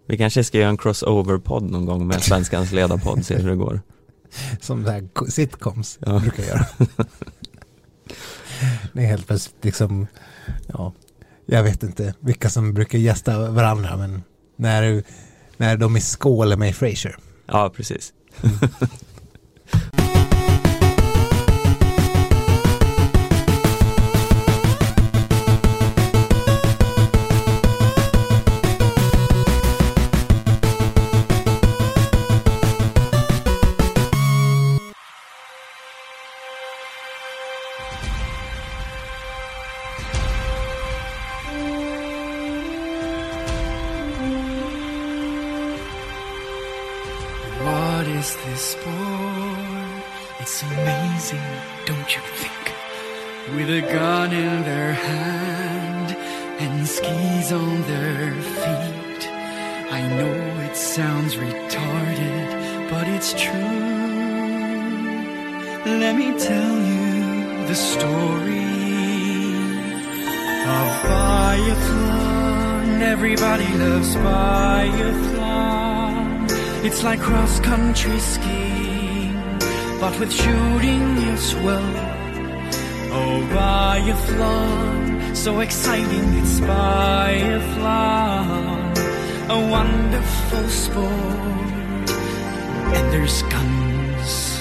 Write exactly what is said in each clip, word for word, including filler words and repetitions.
Vi kanske ska göra en crossover-podd någon gång med Svenskans ledarpodd, se hur det går. Som det här sitcoms ja. brukar göra. Det är helt plötsligt liksom, ja, jag vet inte vilka som brukar gästa varandra, men när, när de är skål med Frasier. Ja, precis. Mm. This sport, it's amazing, don't you think? With a gun in their hand and skis on their feet. I know it sounds retarded, but it's true. Let me tell you the story of biathlon. Everybody loves biathlon. It's like cross-country skiing, but with shooting as well. Oh, biathlon, so exciting, it's biathlon. A wonderful sport, and there's guns.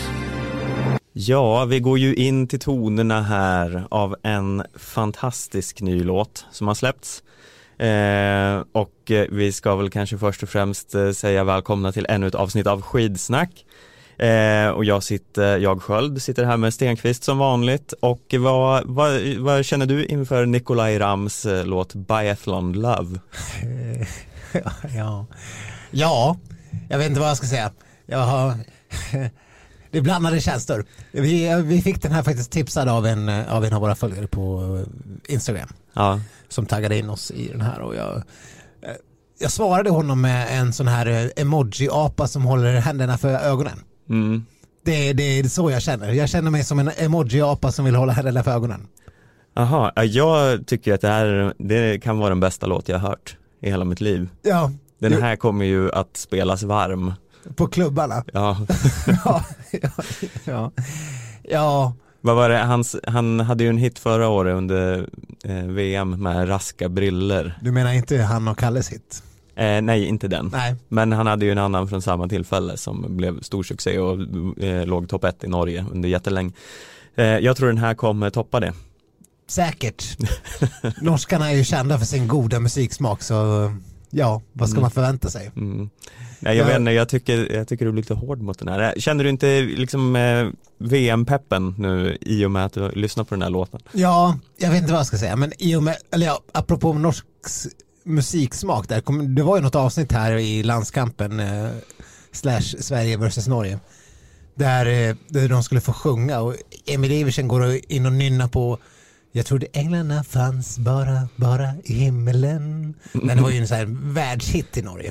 Ja, vi går ju in till tonerna här av en fantastisk ny låt som har släppts. Eh, och vi ska väl kanske först och främst eh, säga välkomna till ännu ett avsnitt av Skidsnack. Eh, och jag sitter, jag Sköld sitter här med Stenqvist som vanligt. Och vad, vad, vad känner du inför Nikolaj Rams eh, låt Biathlon Love? ja, ja, ja, jag vet inte vad jag ska säga. Jag har det blandade känslor. Vi, vi fick den här faktiskt tipsad av en av en av våra följare på Instagram. Ja. Som taggade in oss i den här, och jag jag svarade honom med en sån här emoji-apa som håller händerna för ögonen. Mm. Det, det är så jag känner. Jag känner mig som en emoji-apa som vill hålla händerna för ögonen. Jaha, jag tycker att det här det kan vara den bästa låt jag har hört i hela mitt liv. Ja. Den här kommer ju att spelas varm. På klubbarna. Ja. ja, ja, ja. Ja. Vad var det? Hans, han hade ju en hit förra året under eh, V M med Raska briller. Du menar inte han och Kalles hit? Eh, nej, inte den. Nej. Men han hade ju en annan från samma tillfälle som blev stor succé och eh, låg topp ett i Norge under jättelänge. Eh, jag tror den här kommer toppa det. Säkert. Norskarna är ju kända för sin goda musiksmak, så ja, vad ska mm. man förvänta sig? Mm. Nej, jag, jag vet inte, jag tycker, jag tycker du blir lite hård mot den här. Känner du inte liksom eh, V M-peppen nu i och med att du lyssnar på den här låten? Ja, jag vet inte vad jag ska säga, men i och med, eller ja, apropå norsk musiksmak där, kom, det var ju något avsnitt här i landskampen eh, slash Sverige versus Norge där, eh, där de skulle få sjunga, och Emil Iversen går in och nynna på Jag trodde änglarna fanns bara, bara i himmelen. Men det var ju en sån här världshit i Norge.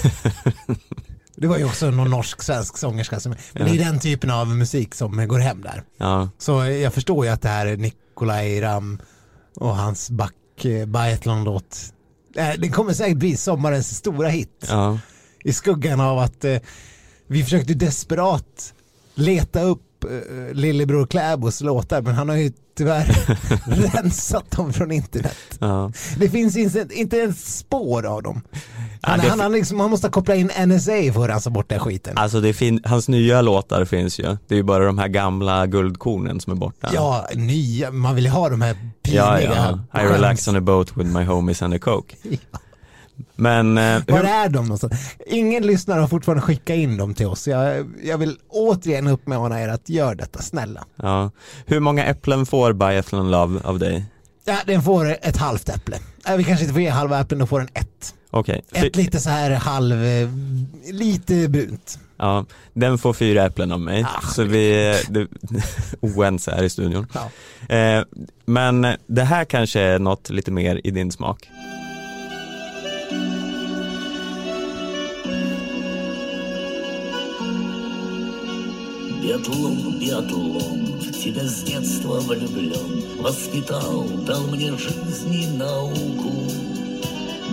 Det var ju också någon norsk-svensk sångerska som, men det är den typen av musik som går hem där. Ja. Så jag förstår ju att det här är Nikolaj Ram och hans back Biathlon-låt. Det kommer säkert bli sommarens stora hit. Ja. I skuggan av att eh, vi försökte desperat leta upp eh, Lillebror Kläbos låtar, men han har ju tyvärr rensat dem från internet. Ja. Det finns inte, inte en spår av dem. Han, ja, det... han, han, liksom, han måste koppla in N S A för att rensa bort den skiten. Alltså det fin- hans nya låtar finns ju. Det är ju bara de här gamla guldkornen som är borta. Ja, nya. Man vill ju ha de här piniga. Ja, ja. I relax on a boat with my homies and a coke. Ja. Men eh, var hur... är de någonstans? Ingen lyssnare har fortfarande skickat in dem till oss. Jag, jag vill återigen uppmana er att göra detta, snälla. Ja. Hur många äpplen får Biathlon Love av dig? Ja, den får ett halvt äpple. Äh, vi kanske inte får ge halva äpplen, då får den ett. Okej. Okay. Ett lite så här halv, lite brunt. Ja, den får fyra äpplen av mig. Ah, så vi är oense här i studion. Ja. Eh, men det här kanske är något lite mer i din smak. Биатлон, биатлон, в тебя с детства влюблен, воспитал, дал мне жизнь и науку.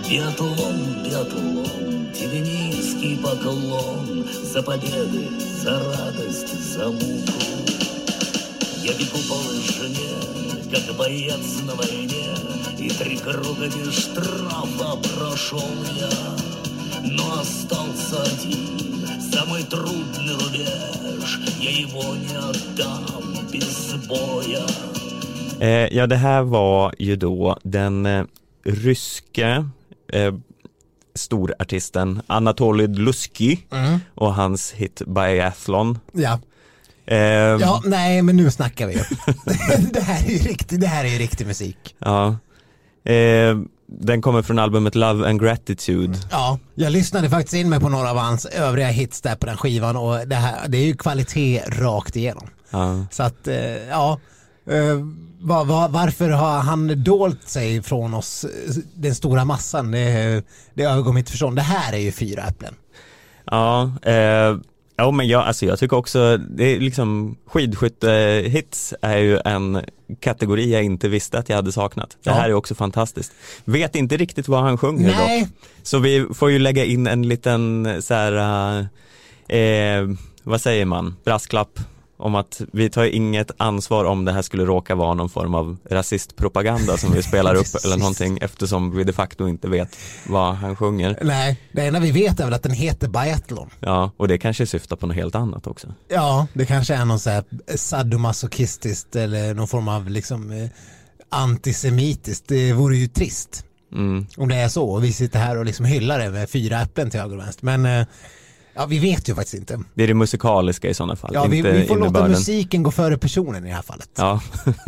Биатлон, биатлон, тебе низкий поклон за победы, за радость, за муку. Я бегу по лыжне, как боец на войне, и три круга без штрафа прошел я. Но остался один, самый трудный рубеж, я его не отдам без боя. Eh, ja, det här var ju då den eh, ryske eh, storartisten Anatoly Lusky Mm. och hans hit Biathlon. Ja. Eh, Ja, nej, men nu snackar vi. det här är ju riktigt, det här är ju riktig musik. Ja. Eh, den kommer från albumet Love and Gratitude. Ja, jag lyssnade faktiskt in mig på några av hans övriga hits där på den skivan och det här, det är ju kvalitet rakt igenom. Ja. Så att, eh, ja, eh, var, var, varför har han dolt sig från oss, den stora massan, det, det övergår mitt förstånd. Det här är ju fyra äpplen. Ja, eh, ja men jag, alltså jag tycker också det är liksom skidskytte-hits är ju en kategori jag inte visste att jag hade saknat. Det Ja. här är också fantastiskt. Vet inte riktigt vad han sjunger Nej. dock. Så vi får ju lägga in en liten så här, eh, vad säger man, brasklapp om att vi tar inget ansvar om det här skulle råka vara någon form av rasistpropaganda som vi spelar upp eller någonting, eftersom vi de facto inte vet vad han sjunger. Nej, det enda vi vet är väl att den heter Biathlon. Ja, och det kanske syftar på något helt annat också. Ja, det kanske är någon så här sadomasochistiskt eller någon form av liksom eh, antisemitiskt. Det vore ju trist Mm. om det är så. Och vi sitter här och liksom hyllar det med fyra äpplen till höger och vänster. Men eh, ja, vi vet ju faktiskt inte. Det är det musikaliska i sådana fall, Ja, vi, inte vi får låta innebörden. musiken gå före personen i det här fallet. Ja.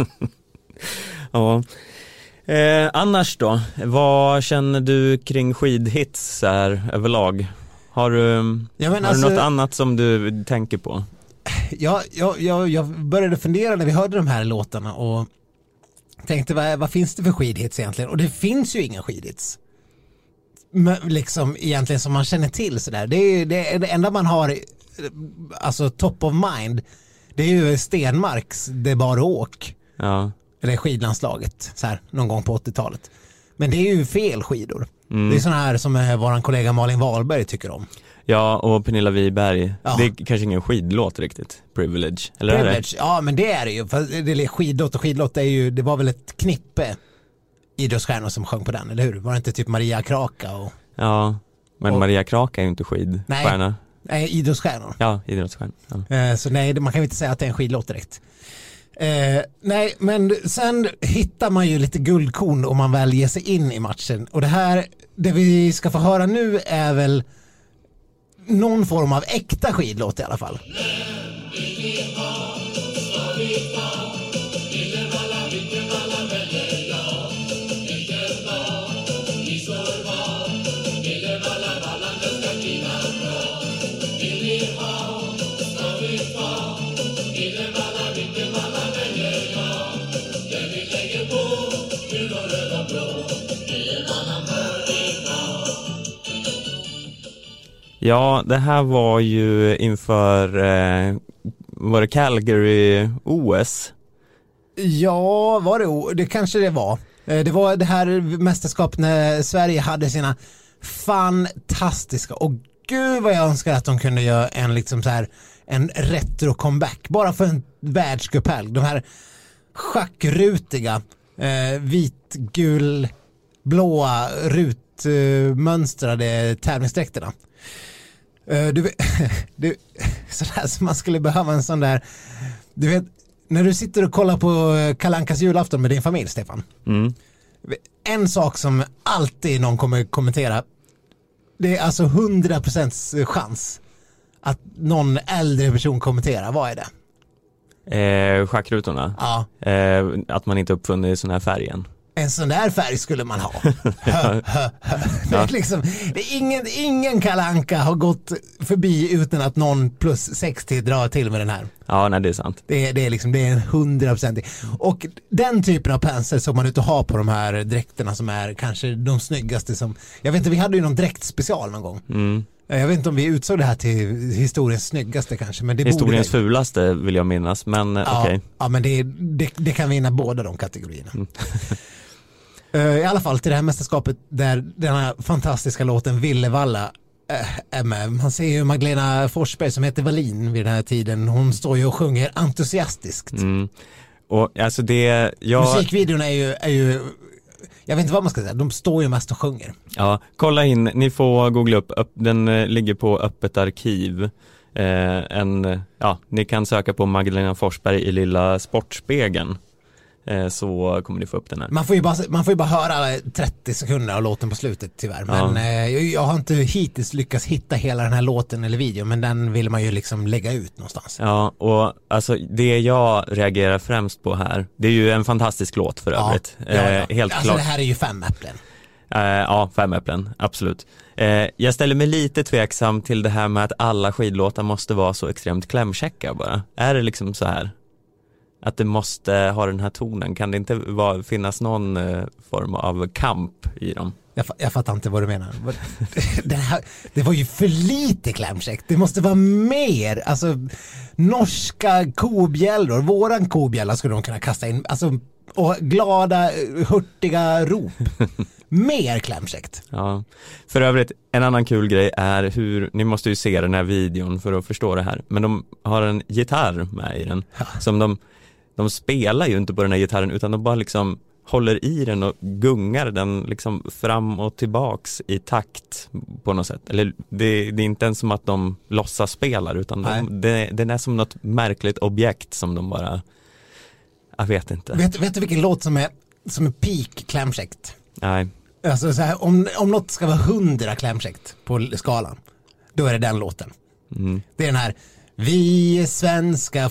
Ja. Eh, annars då, vad känner du kring skidhits här överlag? Har du, Ja, men har alltså- du något annat som du tänker på? Jag, jag, jag, jag började fundera när vi hörde de här låtarna och tänkte vad, vad finns det för skidhits egentligen? Och det finns ju inga skidhits. Men liksom egentligen som man känner till sådär. Det är det, det enda man har, alltså top of mind, det är ju Stenmarks Det bara åk. Ja. Eller skidlandslaget så här, någon gång på åttiotalet. Men det är ju fel skidor. Mm. Det är sådana här som eh, våran kollega Malin Wahlberg tycker om. Ja, och Pernilla Wiberg. Ja. Det är kanske ingen skidlåt riktigt. Privilege. Eller är det? Privilege, ja men det är det ju. För det är skidlåt och skidlåt är ju, det var väl ett knippe idrottsstjärnor som sjöng på den, eller hur? Var det inte typ Maria Kraka och... Ja, men Och- Maria Kraka är ju inte skidstjärna. Nej, idrottsstjärnor. Ja, idrottsstjärna. Ja. Eh, så nej, det- man kan ju inte säga att det är en skidlåt direkt. Eh, nej, men sen hittar man ju lite guldkorn om man väl ger sig in i matchen. Och det här, det vi ska få höra nu är väl någon form av äkta skidlåt i alla fall. Ja, det här var ju inför eh, var det Calgary-O S? Ja, var det o- det kanske det var. Eh, Det var det här mästerskapet när Sverige hade sina fantastiska, och gud vad jag önskar att de kunde göra en liksom så här en retro comeback bara för en världscuphelg. De här schackrutiga eh, vit, gul, blåa rutmönstrade tävlingsdräkterna. Eh, du vet, du, sådär som man skulle behöva en sån där, du vet, när du sitter och kollar på Kalle Ankas julafton med din familj, Stefan. Mm. En sak som alltid någon kommer kommentera, det är alltså hundra procent chans att någon äldre person kommenterar. Vad är det? Eh, schackrutorna. Ja, Eh, att man inte uppfunnit sån här färgen. en sån där färg skulle man ha. Hö, hö, hö. Det är liksom, det är ingen, ingen Kalle Anka har gått förbi utan att någon plus sextio drar till med den här. Ja, nej, det är sant. Det är, det är liksom, det är en hundraprocentig. Och den typen av pensel som man inte har på de här dräkterna som är kanske de snyggaste som, jag vet inte, vi hade ju någon dräktspecial någon gång. Mm. Jag vet inte om vi utsåg det här till historiens snyggaste kanske, men det Historiens borde... fulaste vill jag minnas, men eh, Ja, okej. ja, men det, det, det kan vinna båda de kategorierna. Uh, I alla fall till det här mästerskapet där den här fantastiska låten Villevalla uh, är med. Man ser ju Magdalena Forsberg som heter Wallin vid den här tiden. Hon står ju och sjunger entusiastiskt. Mm. Och alltså det... Jag... Musikvideorna är ju, är ju... Jag vet inte vad man ska säga. De står ju mest och sjunger. Ja, kolla in. Ni får googla upp. upp den eh, ligger på Öppet arkiv. Eh, en, ja, ni kan söka på Magdalena Forsberg i lilla Sportspegeln. Eh, så kommer ni få upp den här. Man får ju bara, man får ju bara höra alla trettio sekunder av låten på slutet tyvärr. Men Ja. eh, jag, jag har inte hittills lyckats hitta hela den här låten eller videon. Men den vill man ju liksom lägga ut någonstans. Ja, och alltså det jag reagerar främst på här, det är ju en fantastisk låt för övrigt. Ja, ja, ja. Eh, helt alltså klart. det här är ju fem äpplen. Eh, ja, fem äpplen, absolut. Eh, jag ställer mig lite tveksam till det här med att alla skidlåtar måste vara så extremt klämkäcka bara. Är det liksom så här? Att det måste ha den här tonen? Kan det inte vara, finnas någon eh, form av kamp i dem? Jag, jag fattar inte vad du menar. Det, här, det var ju för lite klämkäckt. Det måste vara mer. Alltså, norska kobjällor. Våran kobjälla skulle de kunna kasta in. Alltså, och glada, hurtiga rop. Mer klämkäckt. Ja, för övrigt, en annan kul grej är hur, ni måste ju se den här videon för att förstå det här, men de har en gitarr med i den, ja. som de, de spelar ju inte på den här gitarren utan de bara liksom håller i den och gungar den liksom fram och tillbaks i takt på något sätt. Eller det, det är inte ens som att de låtsas spelar utan de, det, den är som något märkligt objekt som de bara, jag vet inte. Vet, vet du vilken låt som är, som är peak klämkäckt? Nej. Alltså så här, om, om något ska vara hundra klämkäckt på skalan, då är det den låten. Mm. Det är den här vi är svenska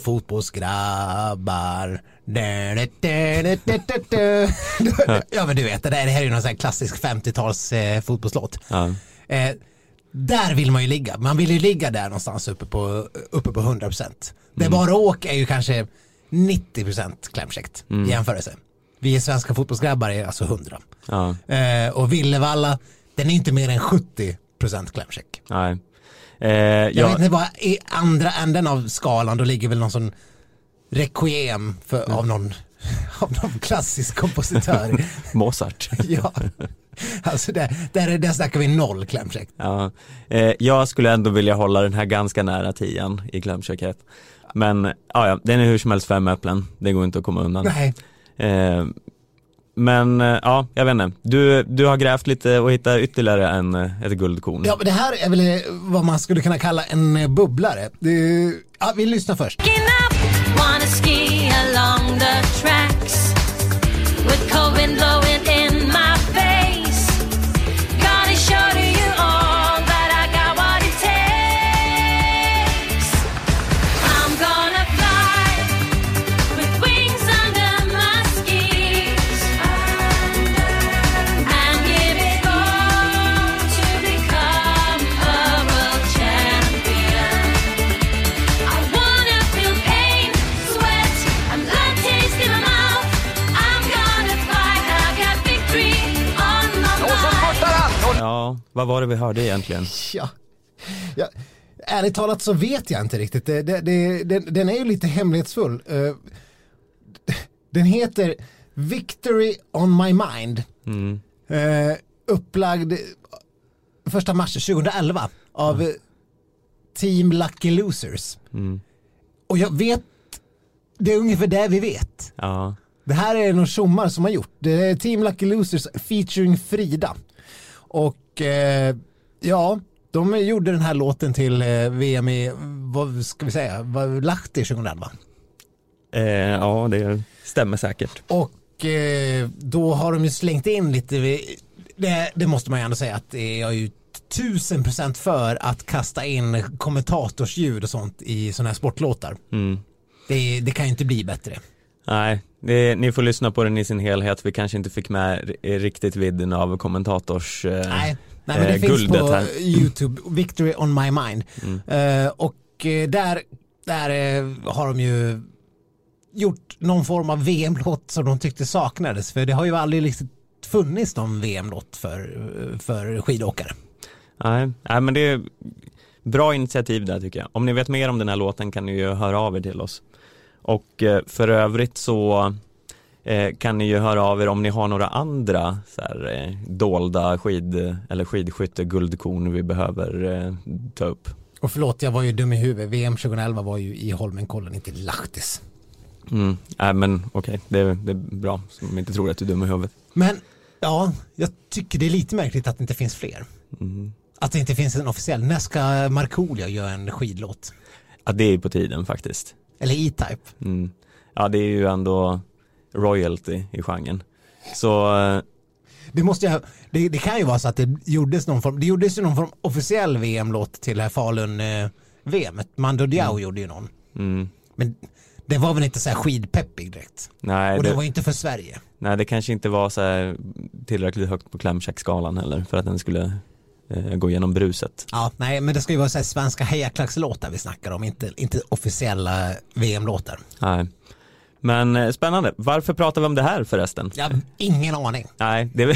fotbollsgrabbar. Da, da, da, da, da, da. Ja men du vet, det, där, det här är ju någon sån här klassisk femtio-tals eh, fotbollslåt. Ja. Eh, där vill man ju ligga. Man vill ju ligga där någonstans uppe på, uppe på hundra procent. Det mm. bara åk är ju kanske nittio procent klämkäckt mm. i jämförelse. Vi är svenska fotbollsgrabbar är alltså hundra. Ja. Eh, och Villevalla, den är inte mer än sjuttio procent klämkäck. Nej. Eh, jag ja. vet inte vad i andra änden av skalan då ligger väl någon sån requiem för, mm. av, någon, av någon klassisk kompositör. Mozart. Ja. Alltså där, där, där snackar vi noll klämkäck. Ja. Eh, jag skulle ändå vilja hålla den här ganska nära tian i klämkäckhet. Men ja, ja, den är hur som helst fem äpplen. Det går inte att komma undan. Nej. Eh, men ja, jag vet inte. Du, du har grävt lite och hittat ytterligare en, ett guldkorn. Ja, men det här är väl vad man skulle kunna kalla en bubblare. Det, ja, vi lyssnar först. Vad var det vi hörde egentligen? Ja, ja ärligt talat så vet jag inte riktigt. Det, det, det, den, den är ju lite hemlighetsfull. Uh, den heter Victory on my mind. Mm. Uh, upplagd första mars tjugoelva av mm. Team Lucky Losers. Mm. Och jag vet, det är ungefär det vi vet. Ja. Det här är någon tjommar som har gjort. Det är Team Lucky Losers featuring Frida. Och eh, ja, de gjorde den här låten till eh, V M i, vad ska vi säga, Lahti tjugoelva. Eh, ja, det stämmer säkert. Och eh, då har de ju slängt in lite, det, det måste man ju ändå säga att det är ju tusen procent för att kasta in kommentatorsljud och sånt i såna här sportlåtar. Mm. Det, det kan ju inte bli bättre. Nej, det, ni får lyssna på den i sin helhet. Vi kanske inte fick med riktigt vidden av kommentators eh, Nej, nej men det eh, finns på här. YouTube, Victory on my mind. Mm. Uh, och där, där uh, har de ju gjort någon form av V M-låt som de tyckte saknades. För det har ju aldrig liksom funnits någon V M-låt för, för skidåkare. Nej, nej, men det är bra initiativ där tycker jag. Om ni vet mer om den här låten kan ni ju höra av er till oss. Och för övrigt så eh, kan ni ju höra av er om ni har några andra så här, eh, dolda skid eller skidskytte guldkorn vi behöver eh, ta upp. Och förlåt, jag var ju dum i huvudet. V M tjugoelva var ju i Holmenkollen, inte Lahtis. Mm. Äh, men okej, okay. det, det är bra så man inte tror att du är dum i huvudet. Men ja, jag tycker det är lite märkligt att det inte finns fler. Mm. Att det inte finns en officiell. När ska Markoolio göra en skidlåt? Ja, det är på tiden faktiskt. Eller E-Type. Mm. Ja, det är ju ändå royalty i genren. Så det måste jag, det, det kan ju vara så att det gjordes någon form, det gjordes ju någon form officiell V M-låt till det här Falun eh, V M. Mando Diao mm. gjorde ju någon. Mm. Men det var väl inte så här skidpeppig direkt. Nej, och det, det var inte för Sverige. Nej, det kanske inte var så här tillräckligt högt på klämkäckskalan heller för att den skulle eh, gå igenom bruset. Ja, nej, men det ska ju vara så här svenska hejaklackslåtar vi snackar om, inte, inte officiella V M-låtar. Nej. Men eh, spännande. Varför pratar vi om det här förresten? Ja, ingen aning. Nej, det är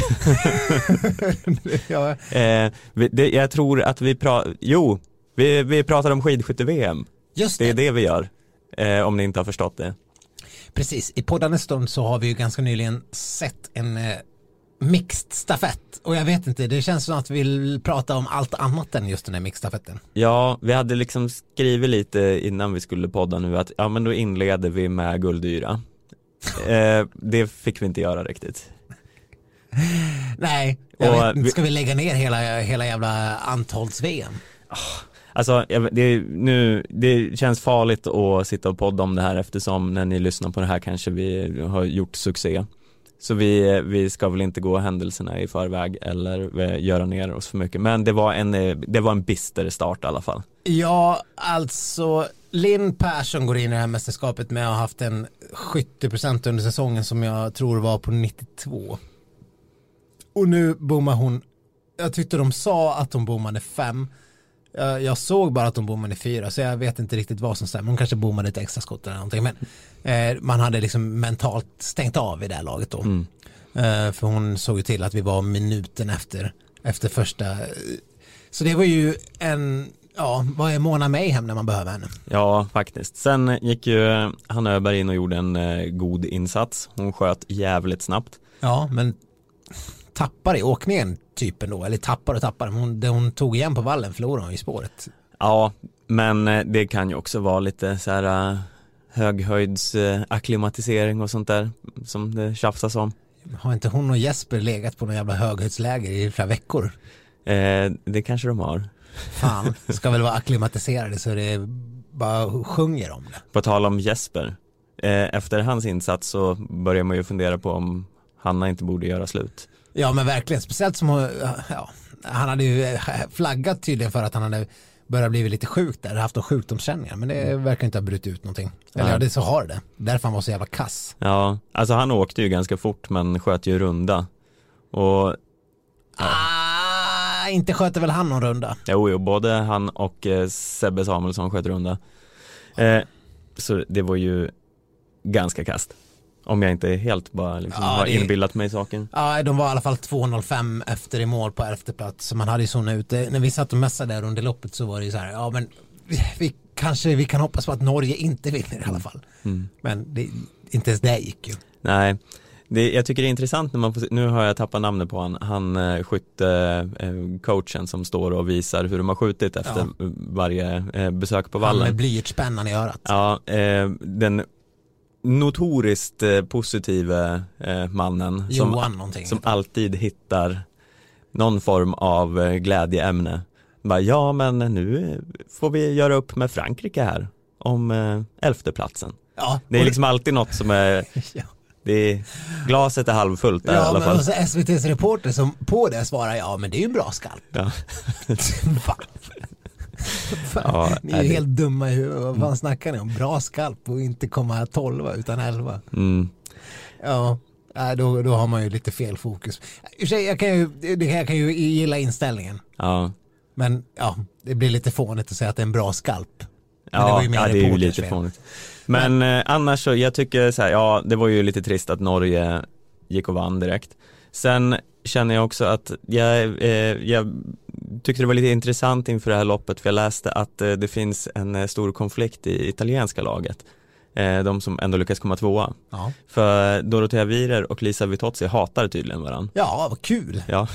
ja. eh, vi, det, jag tror att vi pratar Jo, vi, vi pratar om skidskytte-V M. Just det. Det är det vi gör. Eh, om ni inte har förstått det. Precis, i poddarna stund så har vi ju ganska nyligen sett en eh, mixed stafett. Och jag vet inte, det känns som att vi vill prata om allt annat än just den här mixed stafetten. Ja, vi hade liksom skrivit lite innan vi skulle podda nu att ja, men då inleder vi med guldyra. eh, det fick vi inte göra riktigt. Nej, jag och vet inte, vi... ska vi lägga ner hela, hela jävla Antholts-V M? Oh. Alltså det, nu, det känns farligt att sitta och podda om det här eftersom när ni lyssnar på det här kanske vi har gjort succé. Så vi, vi ska väl inte gå händelserna i förväg eller göra ner oss för mycket. Men det var en, det var en bister start i alla fall. Ja, alltså Linn Persson går in i det här mästerskapet med att ha haft en sjuttio procent under säsongen som jag tror var på nittiotvå. Och nu bommar hon, jag tyckte de sa att hon bommade fem. Jag, jag såg bara att de bommade fyra så jag vet inte riktigt vad som stämmer. Hon kanske bommade ett extra skott eller någonting. Men eh, man hade liksom mentalt stängt av i det här laget då. Mm. Eh, för hon såg ju till att vi var minuten efter, efter första. Så det var ju en, ja, vad är Mona Mayhem när man behöver henne? Ja, faktiskt. Sen gick ju Hanna Öberg in och gjorde en eh, god insats. Hon sköt jävligt snabbt. Ja, men tappar i åkningen typen då, eller tappar och tappar. Hon, det hon tog igen på vallen förlorade hon i spåret. Ja, men det kan ju också vara lite så här uh, höghöjds uh, akklimatisering och sånt där som det tjafsas om. Har inte hon och Jesper legat på någon jävla höghöjdsläger i flera veckor? Eh, det kanske de har. Fan, ska väl vara akklimatiserade så det bara sjunger om det. På tal om Jesper, eh, efter hans insats så börjar man ju fundera på om Hanna inte borde göra slut. Ja, men verkligen, speciellt som hon, ja, han hade ju flaggat tydligen för att han hade börjat bli lite sjuk där, haft någon sjukdomskänningar, men det verkar inte ha brutit ut någonting. Eller ja, det så har det. Därför han var så jävla kass. Ja, alltså han åkte ju ganska fort men sköt ju runda. Och ja. Ah, inte sköter väl han någon runda? Jo, jo både han och eh, Sebbe Samuelsson sköt runda. Eh, så det var ju ganska kast. Om jag inte helt bara liksom ja, har det... inbillat mig saken. Ja, de var i alla fall två noll fem efter i mål på elfte plats. Så man hade ju såna ute. När vi satt och mässade där under loppet så var det ju så här, ja men vi kanske vi kan hoppas på att Norge inte vinner i alla fall. Mm. Men det, inte ens det gick ju. Nej, det, jag tycker det är intressant när man får se, nu har jag tappat namnet på han, han eh, skytte eh, coachen som står och visar hur de har skjutit efter ja. varje eh, besök på vallen. Han med blyertsspännan i örat. Ja, eh, den notoriskt eh, positiva eh, mannen Johan, som, som alltid hittar någon form av eh, glädjeämne. Bara, ja men nu får vi göra upp med Frankrike här om eh, elfte platsen. Ja, det är liksom det... alltid något som är ja. Det är, glaset är halvfullt där ja, i alla fall. Ja, men S V T:s reporter som på det svarar ja men det är ju en bra skalp. Ja. Ja, ni är ju det... helt dumma i huvudet. Vad fan snackar ni om? Bra skalp och inte komma tolva utan elva. Mm. Ja, då, då har man ju lite fel fokus. Jag kan ju, jag kan ju gilla inställningen. Ja. Men ja, det blir lite fånigt att säga att det är en bra skalp. Men ja, det var ju mer ja, det är ju lite fel. Fånigt. Men, Men eh, annars så, jag tycker så här, ja, det var ju lite trist att Norge gick och vann direkt. Sen känner jag också att jag, eh, jag tyckte det var lite intressant inför det här loppet, för jag läste att eh, det finns en eh, stor konflikt i italienska laget. Eh, de som ändå lyckas komma tvåa. Ja, För Dorothea Virer och Lisa Vitozzi hatar tydligen varandra. ja vad kul. Ja.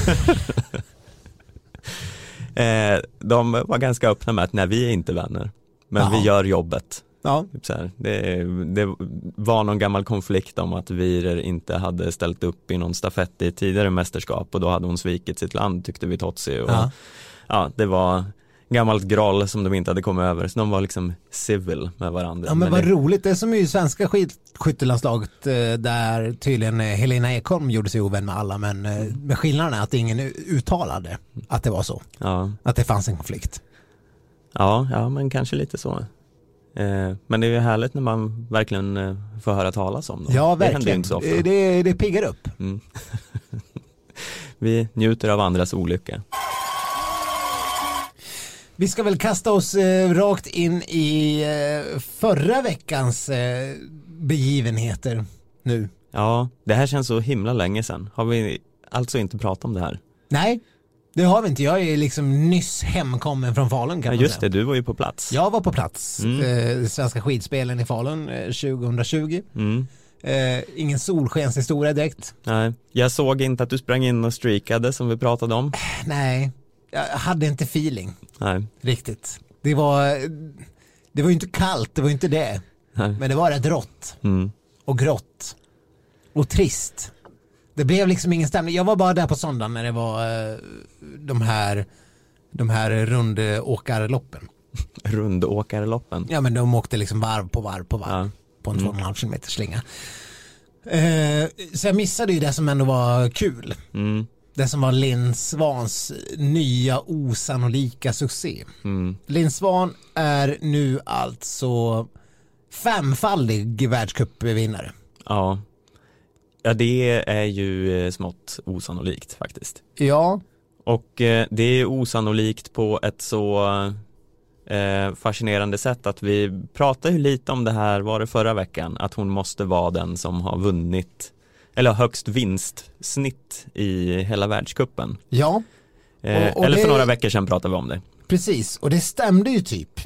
eh, de var ganska öppna med att nej, vi är inte vänner. Men Jaha. vi gör jobbet. Ja, Typ så här. Det, det var någon gammal konflikt om att Virer inte hade ställt upp i någon stafett i tidigare mästerskap och då hade hon svikit sitt land, tyckte Vitozzi. Och, Ja. ja, det var gammalt groll som de inte hade kommit över, så de var liksom civil med varandra. ja men vad det, roligt. Det är som i svenska skidskyttelandslaget eh, där tydligen eh, Helena Ekholm gjorde sig ovän med alla, men eh, med skillnaden är att ingen uttalade att det var så. ja, Att det fanns en konflikt. ja, ja, men kanske lite så. Eh, men det är ju härligt när man verkligen eh, får höra talas om dem. Ja, Det händer ju verkligen. inte så ofta. Det, det, det piggar upp. Mm. Vi njuter av andras olycka. Vi ska väl kasta oss eh, rakt in i eh, förra veckans eh, begivenheter nu. Ja, det här känns så himla länge sedan. Har vi alltså inte pratat om det här? Nej, det har vi inte. Jag är liksom nyss hemkommen från Falun, kan Ja, man just säga. det, du var ju på plats. Jag var på plats. Mm. Eh, Svenska skidspelen i Falun eh, tjugohundratjugo. Mm. Eh, ingen solskenshistoria direkt. Nej, jag såg inte att du sprang in och streakade som vi pratade om. Nej, jag hade inte feeling Nej, riktigt. Det var, det var ju inte kallt, det var ju inte det. nej. Men det var rätt rått Mm. och grått och trist. Det blev liksom ingen stämning. Jag var bara där på söndagen när det var eh, de här de här rundåkarloppen. Rundåkarloppen. Ja, men de åkte liksom varv på varv på varv. Ja. På en Mm. två och en halv kilometer slinga. Eh, så jag missade ju det som ändå var kul. Mm. Det som var Linn Swans nya osannolika succé. Mm. Linn Swan är nu alltså femfaldig världscupvinnare. Ja. Ja, det är ju eh, smått osannolikt faktiskt. Ja, Och eh, det är osannolikt på ett så eh, fascinerande sätt att vi pratade ju lite om det här, var det förra veckan, att hon måste vara den som har vunnit eller högst vinstsnitt i hela världscupen. ja, Eh, Och- och eller för det- några veckor sedan pratade vi om det. precis. Och det stämde ju typ.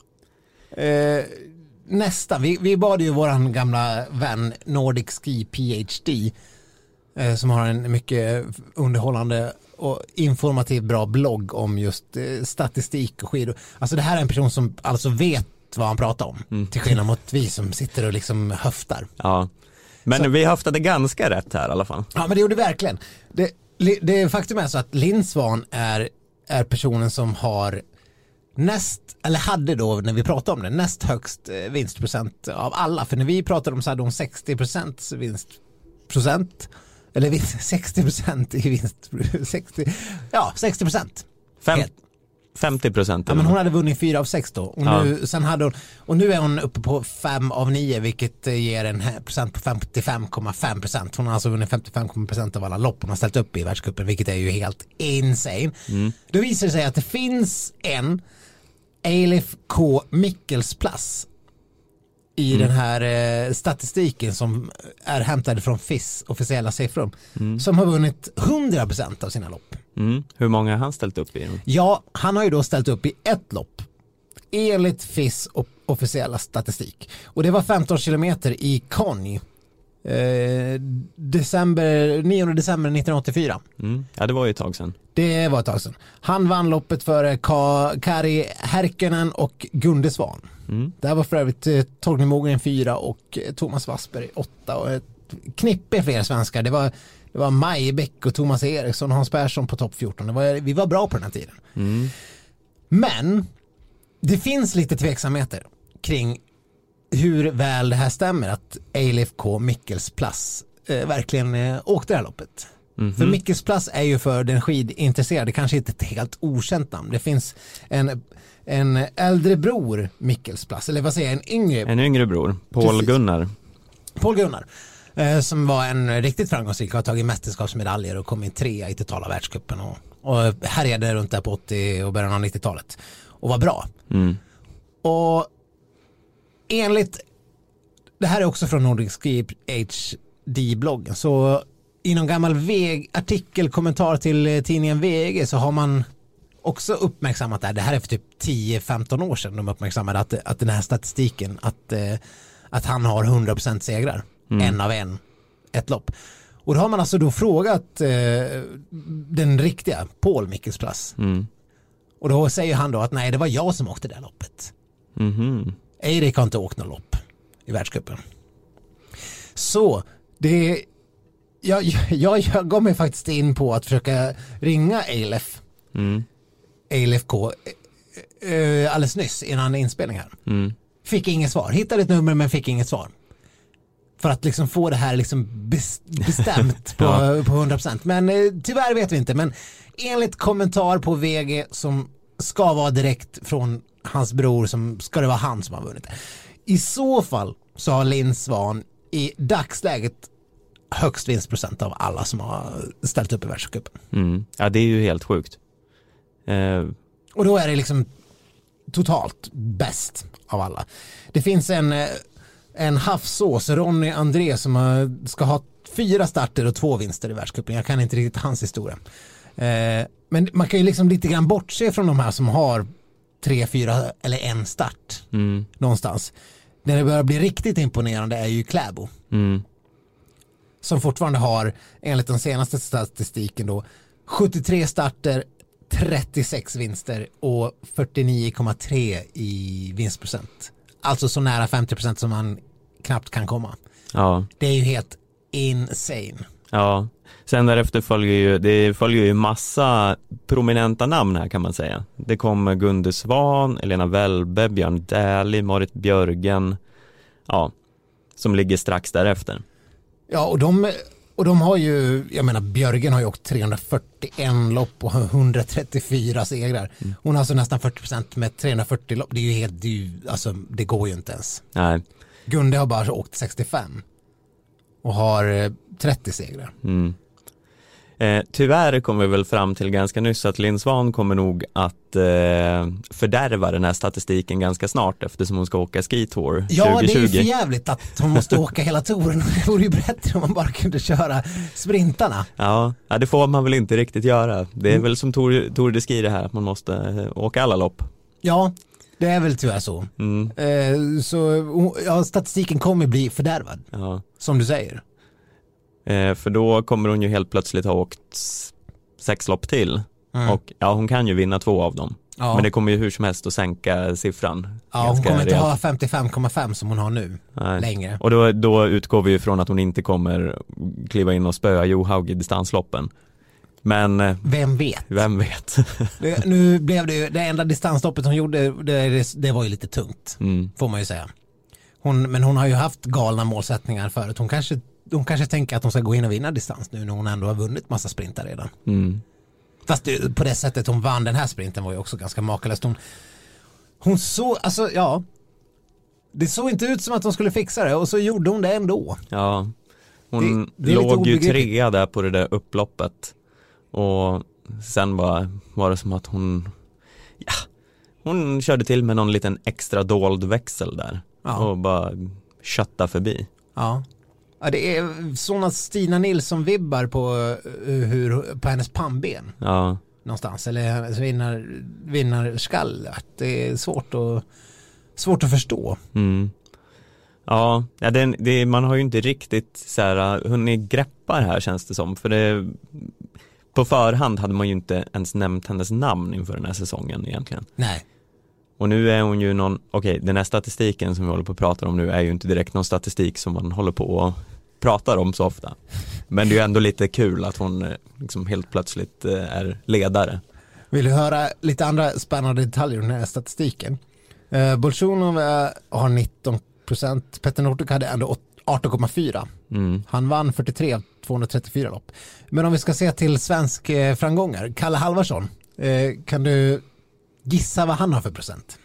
Eh, nästan. Vi, vi bad ju våran gamla vän Nordic Ski P H D eh, som har en mycket underhållande och informativ bra blogg om just eh, statistik och skidor. Alltså det här är en person som alltså vet vad han pratar om. Mm. Till skillnad mot vi som sitter och liksom höftar. Ja. Men Så- vi höftade ganska rätt här i alla fall. Ja, men det gjorde verkligen. Det, det faktum är så att Linn Swan är, är personen som har näst, eller hade då när vi pratade om det, näst högst eh, vinstprocent av alla. För när vi pratade om så hade hon sextio procent vinstprocent. Eller vinst, sextio procent i vinst. sextio, ja, sextio procent. Fem, Helt. femtio procent. Ja, men hon hade vunnit fyra av sex då. Och, Ja. nu, sen hade hon, och nu är hon uppe på fem av nio, vilket eh, ger en här procent på femtiofem komma fem procent. Hon har alltså vunnit femtiofem komma fem procent av alla lopp hon har ställt upp i världscupen, vilket är ju helt insane. Mm. Då visar det sig att det finns en Eilif K. Mikkelsplass i Mm. den här eh, statistiken som är hämtad från F I S officiella siffror, Mm. som har vunnit hundra procent av sina lopp. Mm. Hur många har han ställt upp i? Ja, han har ju då ställt upp i ett lopp enligt F I S och officiella statistik. Och det var femton kilometer i Conny. Eh, december, nionde december nittonhundraåttiofyra. Mm. Ja, det var ju ett tag sedan. Det var ett tag sedan. Han vann loppet före Ka- Kari Härkönen och Gunde Svan. Mm. Där var för övrigt eh, Torgny Mogren fyra och eh, Thomas Wassberg åtta och ett knippe fler svenskar. Det var, det var Maj Bäck och Thomas Eriksson och Hans Persson på topp fjorton. Det var, vi var bra på den här tiden. Mm. Men det finns lite tveksamheter kring hur väl det här stämmer att Eilif K. Mikkelsplass eh, verkligen eh, åkte det här loppet. Mhm. För Mikkelsplass är ju för den skidintresserade kanske inte ett helt okänt namn. Det finns en, en äldre bror Mikkelsplass, eller vad säger jag, en yngre, En yngre bror, Paul Precis. Gunnar. Paul Gunnar, eh, som var en riktigt framgångsrik, har tagit mästerskapsmedaljer och kom in trea i totala världscupen och, och härjade runt där på åttio och början av nittiotalet och var bra. Mm. Och enligt, det här är också från Nordic Ski H D-bloggen, så i någon gammal väg, artikel, kommentar till eh, tidningen V G så har man också uppmärksammat det här. Det här är för typ tio femton år sedan de uppmärksammade att, att den här statistiken, att, eh, att han har hundra procent segrar. Mm. En av en. Ett lopp. Och då har man alltså då frågat eh, den riktiga Paul Mikkelsplass. Mm. Och då säger han då att nej, det var jag som åkte det loppet. Mhm. Eirik har inte åkt något lopp i världscupen. Så det jag, jag, jag gav mig faktiskt in på att försöka ringa Eilif. Mm. Eilif K äh, alldeles nyss innan inspelning här. Mm. Fick inget svar. Hittade ett nummer men fick inget svar. För att liksom få det här liksom bestämt på, Ja. på hundra procent. Men eh, tyvärr vet vi inte. Men enligt kommentar på V G som ska vara direkt från hans bror, som ska det vara han som har vunnit. I så fall så har Linn Svan i dagsläget högst vinstprocent av alla som har ställt upp i världscupen. Mm. Ja, det är ju helt sjukt. Eh, Och då är det liksom totalt bäst av alla. Det finns en, en havsås, Ronny André, som har, ska ha fyra starter och två vinster i världscupen. Jag kan inte riktigt hans historia. Eh, men man kan ju liksom lite grann bortse från de här som har tre, fyra eller en start mm. någonstans. När det börjar bli riktigt imponerande är ju Kläbo. Mm. Som fortfarande har, enligt den senaste statistiken då, sjuttiotre starter, trettiosex vinster och fyrtionio komma tre i vinstprocent. Alltså så nära femtio procent som man knappt kan komma. Ja. Det är ju helt insane. Ja. Sen därefter följer ju, det följer ju massa prominenta namn här kan man säga. Det kommer Gunde Svan, Elena Välbe, Björn Dählie, Marit Björgen. Ja, som ligger strax därefter. Ja, och de, och de har ju, jag menar Björgen har ju åkt trehundrafyrtioett lopp och hundratrettiofyra segrar. Mm. Hon har alltså nästan fyrtio procent med trehundrafyrtio lopp. Det är ju helt, det, är ju, alltså, det går ju inte ens. Nej. Gunde har bara åkt sextiofem och har eh, trettio segrar. Mm. Eh, tyvärr kom vi väl fram till ganska nyss att Linn Svan kommer nog att eh, fördärva den här statistiken ganska snart eftersom hon ska åka Ski Tour Ja, tjugo tjugo. det är ju för jävligt att hon måste åka hela touren. Det vore ju bättre om man bara kunde köra sprintarna. Ja, ja, det får man väl inte riktigt göra. Det är mm. väl som Tour, Tour de Ski det här, att man måste eh, åka alla lopp. Ja, det är väl tyvärr så. Mm. Eh, så ja, statistiken kommer bli fördärvad, Ja. som du säger. Eh, för då kommer hon ju helt plötsligt ha åkt sex lopp till. Mm. Och ja, hon kan ju vinna två av dem. Ja. Men det kommer ju hur som helst att sänka siffran. Ja, hon kommer inte ha femtiofem komma fem som hon har nu. Nej. Längre. Och då, då utgår vi ju från att hon inte kommer kliva in och spöa Johaug i distansloppen. Men vem vet? Vem vet? det, nu blev det ju, det enda distansloppet hon gjorde, det, det var ju lite tungt. Mm. Får man ju säga. Hon, men hon har ju haft galna målsättningar förut. Hon kanske, hon kanske tänker att hon ska gå in och vinna distans nu när hon ändå har vunnit massa sprintar redan. Mm. Fast det, på det sättet hon vann den här sprinten var ju också ganska makalöst. Hon, hon så, alltså ja, det såg inte ut som att hon skulle fixa det och så gjorde hon det ändå. Ja, hon det, det låg ju trea där på det där upploppet och sen var, var det som att hon, ja, hon körde till med någon liten extra dold växel där ja. Och bara kötta förbi. Ja. Ja, det är sådana Stina Nilsson-vibbar på, hur, på hennes pannben. Ja. Någonstans. Eller vinnar, vinnar skall. Att det är svårt att, svårt att förstå. Mm. Ja, ja det, det, man har ju inte riktigt så här, hunnit greppa det här känns det som. För det, på förhand hade man ju inte ens nämnt hennes namn inför den här säsongen egentligen. Nej. Och nu är hon ju någon, okej, okay, den här statistiken som vi håller på att prata om nu är ju inte direkt någon statistik som man håller på och pratar om så ofta. Men det är ju ändå lite kul att hon liksom helt plötsligt är ledare. Vill du höra lite andra spännande detaljer om den här statistiken? Uh, Bolsjunov har nitton procent, Petter Northug hade ändå arton komma fyra. Mm. Han vann fyrtiotre av tvåhundratrettiofyra lopp. Men om vi ska se till svensk eh, framgångar, Kalle Halvarsson, eh, kan du gissa vad han har för procent?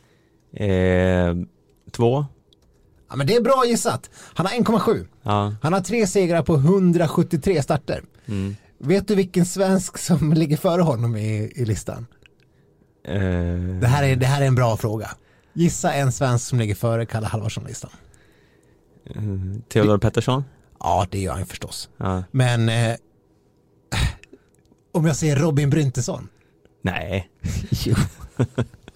Eh, två. Ja, men det är bra gissat. Han har en komma sju. Ja. Han har tre segrar på hundrasjuttiotre starter. Mm. Vet du vilken svensk som ligger före honom i, i listan? Eh. Det, här är, det här är en bra fråga. Gissa en svensk som ligger före Kalle Halvarsson-listan. Eh, Theodor det, Pettersson? Ja, det gör han förstås. Ja. Men eh, om jag säger Robin Bryntesson? Nej. Jo.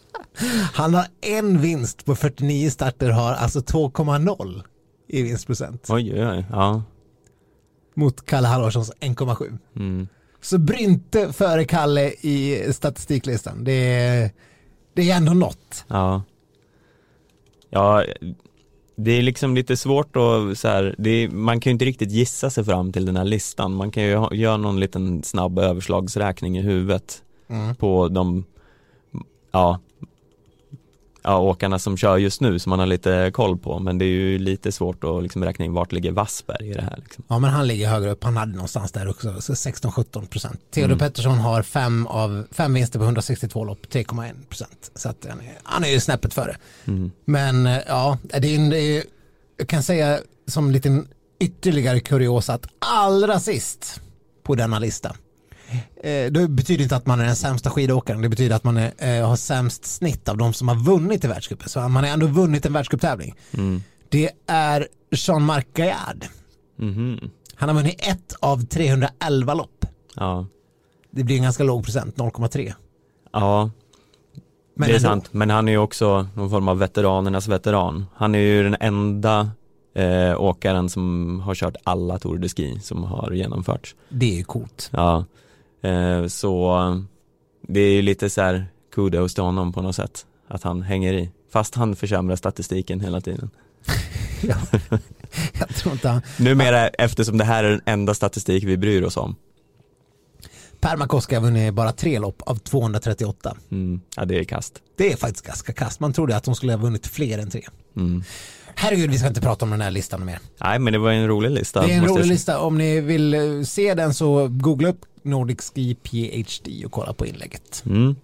Han har en vinst på fyrtionio starter, har alltså två komma noll i vinstprocent. Oj, oj, oj. Ja. Mot Kalle Halvarssons en komma sju. Mm. Så Brynte före Kalle i statistiklistan. Det är, det är ändå något. Ja. Ja, det är liksom lite svårt att så här, det är, man kan ju inte riktigt gissa sig fram till den här listan. Man kan ju ha, göra någon liten snabb överslagsräkning i huvudet mm. på de ja, ja, åkarna som kör just nu som man har lite koll på. Men det är ju lite svårt att liksom räkna in vart ligger Wassberg i det här. Liksom. Ja, men han ligger högre upp. Han hade någonstans där också, så sexton sjutton procent. Theodor mm. Pettersson har fem, av, fem vinster på hundrasextiotvå lopp, tre komma en procent. Så att han, är, han är ju snäppet före. Mm. Men ja, det är, det är, jag kan säga som en liten ytterligare kuriosa att allra sist på denna lista, eh, det betyder inte att man är den sämsta skidåkaren, det betyder att man är, eh, har sämst snitt av de som har vunnit i världscupen. Så man har ändå vunnit en världscuptävling. Mm. Det är Jean-Marc Gaillard. Mm-hmm. Han har vunnit ett av trehundraelva lopp. Ja. Det blir en ganska låg procent, noll komma tre. Ja, men det är ändå sant. Men han är ju också någon form av veteranernas veteran. Han är ju den enda eh, åkaren som har kört alla Tour de Ski som har genomförts. Det är ju coolt. Ja, eh, så det är ju lite så här kudos till honom på något sätt. Att han hänger i. Fast han försämrar statistiken hela tiden. Ja, jag tror inte han... Numera, eftersom det här är den enda statistik vi bryr oss om. Per Makoska har vunnit bara tre lopp av tvåhundratrettioåtta. Mm. Ja, det är kast. Det är faktiskt ganska kast. Man trodde att de skulle ha vunnit fler än tre. Mm. Herregud, vi ska inte prata om den här listan mer. Nej, men det var en rolig lista. Det är en rolig lista. Om ni vill se den så googla upp Nordic Ski P H D och kolla på inlägget. Mm.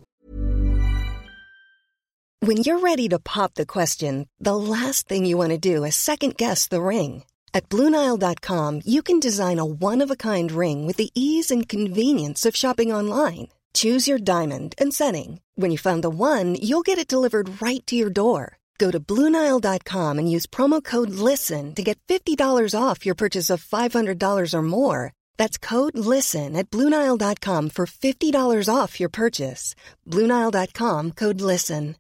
When you're ready to pop the question, the last thing you want to do is second guess the ring. At Blue Nile dot com, you can design a one-of-a-kind ring with the ease and convenience of shopping online. Choose your diamond and setting. When you find the one, you'll get it delivered right to your door. Go to Blue Nile dot com and use promo code LISTEN to get fifty dollars off your purchase of five hundred dollars or more. That's code LISTEN at Blue Nile dot com for fifty dollars off your purchase. Blue Nile dot com, code LISTEN.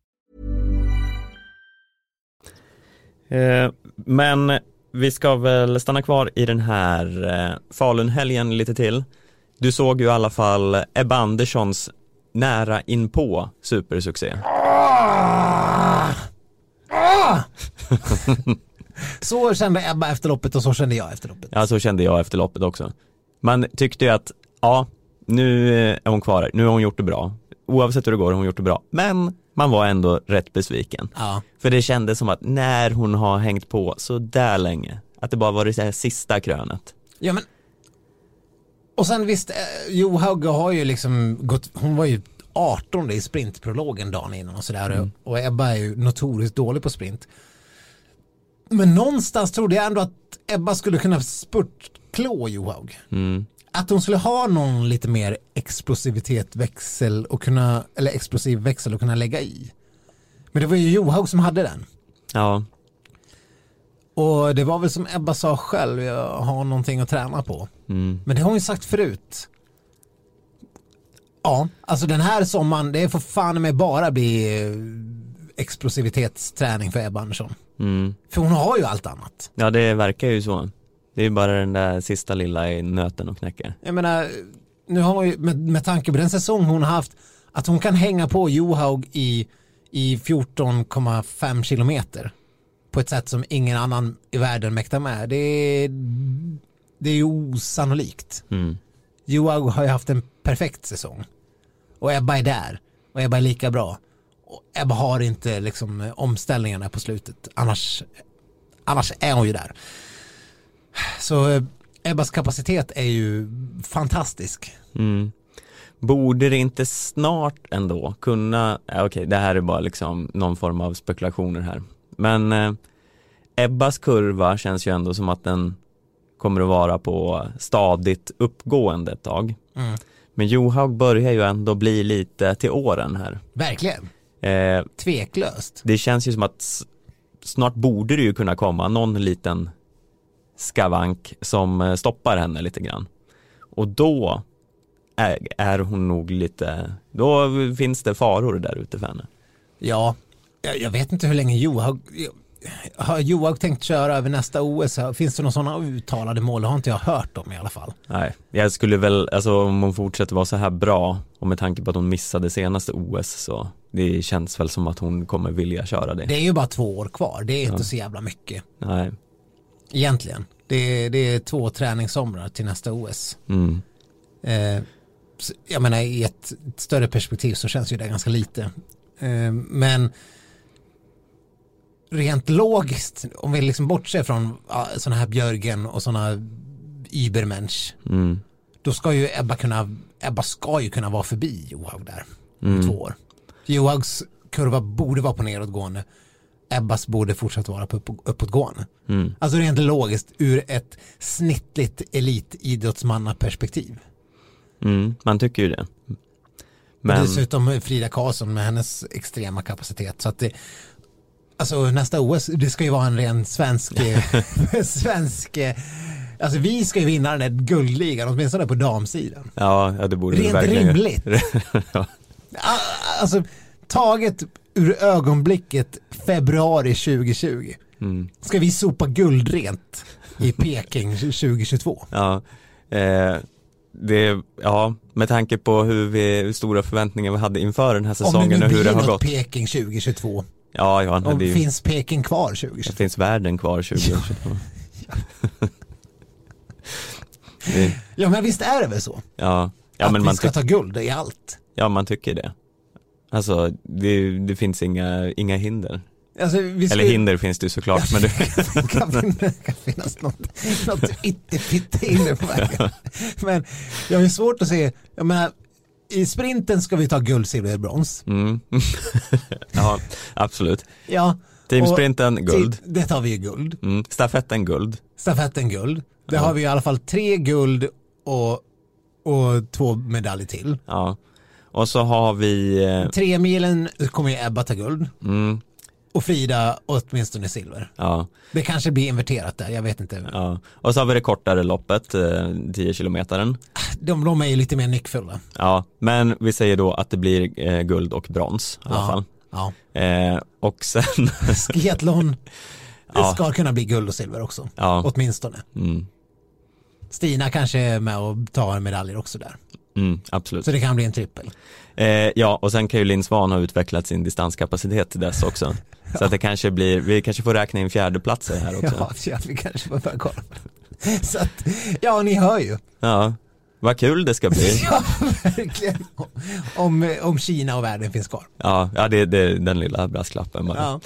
Eh, men vi ska väl stanna kvar i den här eh, Falunhelgen lite till. Du såg ju i alla fall Ebba Anderssons nära inpå supersuccé. Ah! Ah! Så kände Ebba efter loppet och så kände jag efter loppet. Ja, så kände jag efter loppet också. Man tyckte ju att ja, nu är hon kvar. Nu har hon gjort det bra. Oavsett hur det går har hon gjort det bra. Men man var ändå rätt besviken. Ja. För det kändes som att när hon har hängt på så där länge, att det bara var det så här sista krönet. Ja, men och sen visst, Johaug har ju liksom gått, hon var ju artonde i sprintprologen dagen innan och sådär. Mm. Och Ebba är ju notoriskt dålig på sprint. Men någonstans trodde jag ändå att Ebba skulle kunna spurtklå Johaug. Mm. Att hon skulle ha någon lite mer explosivitet växel och kunna, eller explosiv växel och kunna lägga i. Men det var ju Johaug som hade den. Ja. Och det var väl som Ebba sa själv, jag har någonting att träna på. Mm. Men det har hon ju sagt förut. Ja, alltså den här sommaren, det är för fan med bara bli explosivitetsträning för Ebba Andersson. Mm. För hon har ju allt annat. Ja, det verkar ju så. Det är bara den där sista lilla i nöten och knäcker. Jag menar, nu har hon ju, med, med tanke på den säsong hon har haft, att hon kan hänga på Johaug i, i fjorton komma fem kilometer på ett sätt som ingen annan i världen mäktar med. Det är, det är ju osannolikt. Mm. Johaug har ju haft en perfekt säsong. Och Ebba är där. Och Ebba är lika bra. Och Ebba har inte liksom omställningarna på slutet. Annars, annars är hon ju där. Så Ebbas kapacitet är ju fantastisk. Mm. Borde det inte snart ändå kunna, okej, okay, det här är bara liksom någon form av spekulationer här. Men eh, Ebbas kurva känns ju ändå som att den kommer att vara på stadigt uppgående ett tag. Mm. Men Johaug börjar ju ändå bli lite till åren här. Verkligen. Eh, Tveklöst. Det känns ju som att snart borde det ju kunna komma någon liten skavank som stoppar henne lite grann. Och då är, är hon nog lite, då finns det faror där ute för henne. Ja, jag, jag vet inte hur länge Johaug... Har Johaug tänkt köra över nästa O S? Finns det några sådana uttalade mål? Det har inte jag hört om i alla fall. Nej, jag skulle väl, alltså om hon fortsätter vara så här bra och med tanke på att hon missade senaste O S så det känns väl som att hon kommer vilja köra det. Det är ju bara två år kvar, det är ja. inte så jävla mycket. Nej. Egentligen. Det är, det är två träningssomrar till nästa O S. Mm. Eh, jag menar i ett större perspektiv så känns ju det ganska lite. Eh, men rent logiskt, om vi liksom bortser från ja, såna här Björgen och såna Ibermensch, mm. då ska ju Ebba kunna Ebba ska ju kunna vara förbi Johaug där om mm. två år. Johaugs kurva borde vara på nedåtgående. Ebbas borde fortsätta vara på upp, uppåtgående. Mm. Alltså rent logiskt ur ett snittligt elitidrottsmannaperspektiv. Mm, man tycker ju det. Men... Och dessutom Frida Karlsson med hennes extrema kapacitet. Så att det, alltså nästa O S, det ska ju vara en ren svensk svensk, alltså vi ska ju vinna den här guldligan, åtminstone på damsidan. Ja, ja det borde rent verkligen rimligt. ja. Alltså taget ur ögonblicket februari tjugo tjugo mm. ska vi sopa guld rent i Peking tjugo tjugotvå. Ja, eh, det, ja, med tanke på hur, vi, hur stora förväntningar vi hade inför den här säsongen och hur det har gått. Peking tjugo tjugotvå. Ja, ja. Och det finns Peking kvar tjugo tjugotvå? Det finns världen kvar tjugo tjugotvå. det, ja, men visst är det väl så? Ja, ja att men vi man ska ty- ta guld i allt. Ja, man tycker det. Alltså, det, det finns inga, inga hinder. Alltså, vi Eller hinder finns det såklart. Ja, men det kan, finna, kan finnas något, något ytterfitt-hinder på vägen. Men jag har svårt att se, jag menar, i sprinten ska vi ta guld, silver, brons. Mm. Ja, absolut. Ja. Teamsprinten, guld. Det tar vi ju guld. Mm. Stafetten, guld. Stafetten, guld. Det ja. har vi i alla fall tre guld och, och två medaljer till. Ja. Och så har vi... Eh... Tre milen kommer ju Ebba ta guld. Mm. Och Frida åtminstone silver. Ja. Det kanske blir inverterat där, jag vet inte. Ja. Och så har vi det kortare loppet, eh, tio kilometern. De, de är ju lite mer nyckfulla. Ja, men vi säger då att det blir eh, guld och brons i alla ja. fall. Ja. Eh, och sen... Skiathlon ja. ska kunna bli guld och silver också. Ja. Åtminstone. Mm. Stina kanske är med och tar medaljer också där. Mm, absolut. Så det kan bli en trippel. Eh, ja, och sen kan ju Linn Svan ha utvecklat sin distanskapacitet till dess också. Så att det kanske blir, vi kanske får räkna in fjärdeplatser här också. Ja, ja, vi kanske får börja kolla. Så att, ja, ni hör ju. Ja, vad kul det ska bli. Ja, verkligen. Om, om Kina och världen finns kvar. Ja, ja det, det är den lilla brasklappen bara. Ja.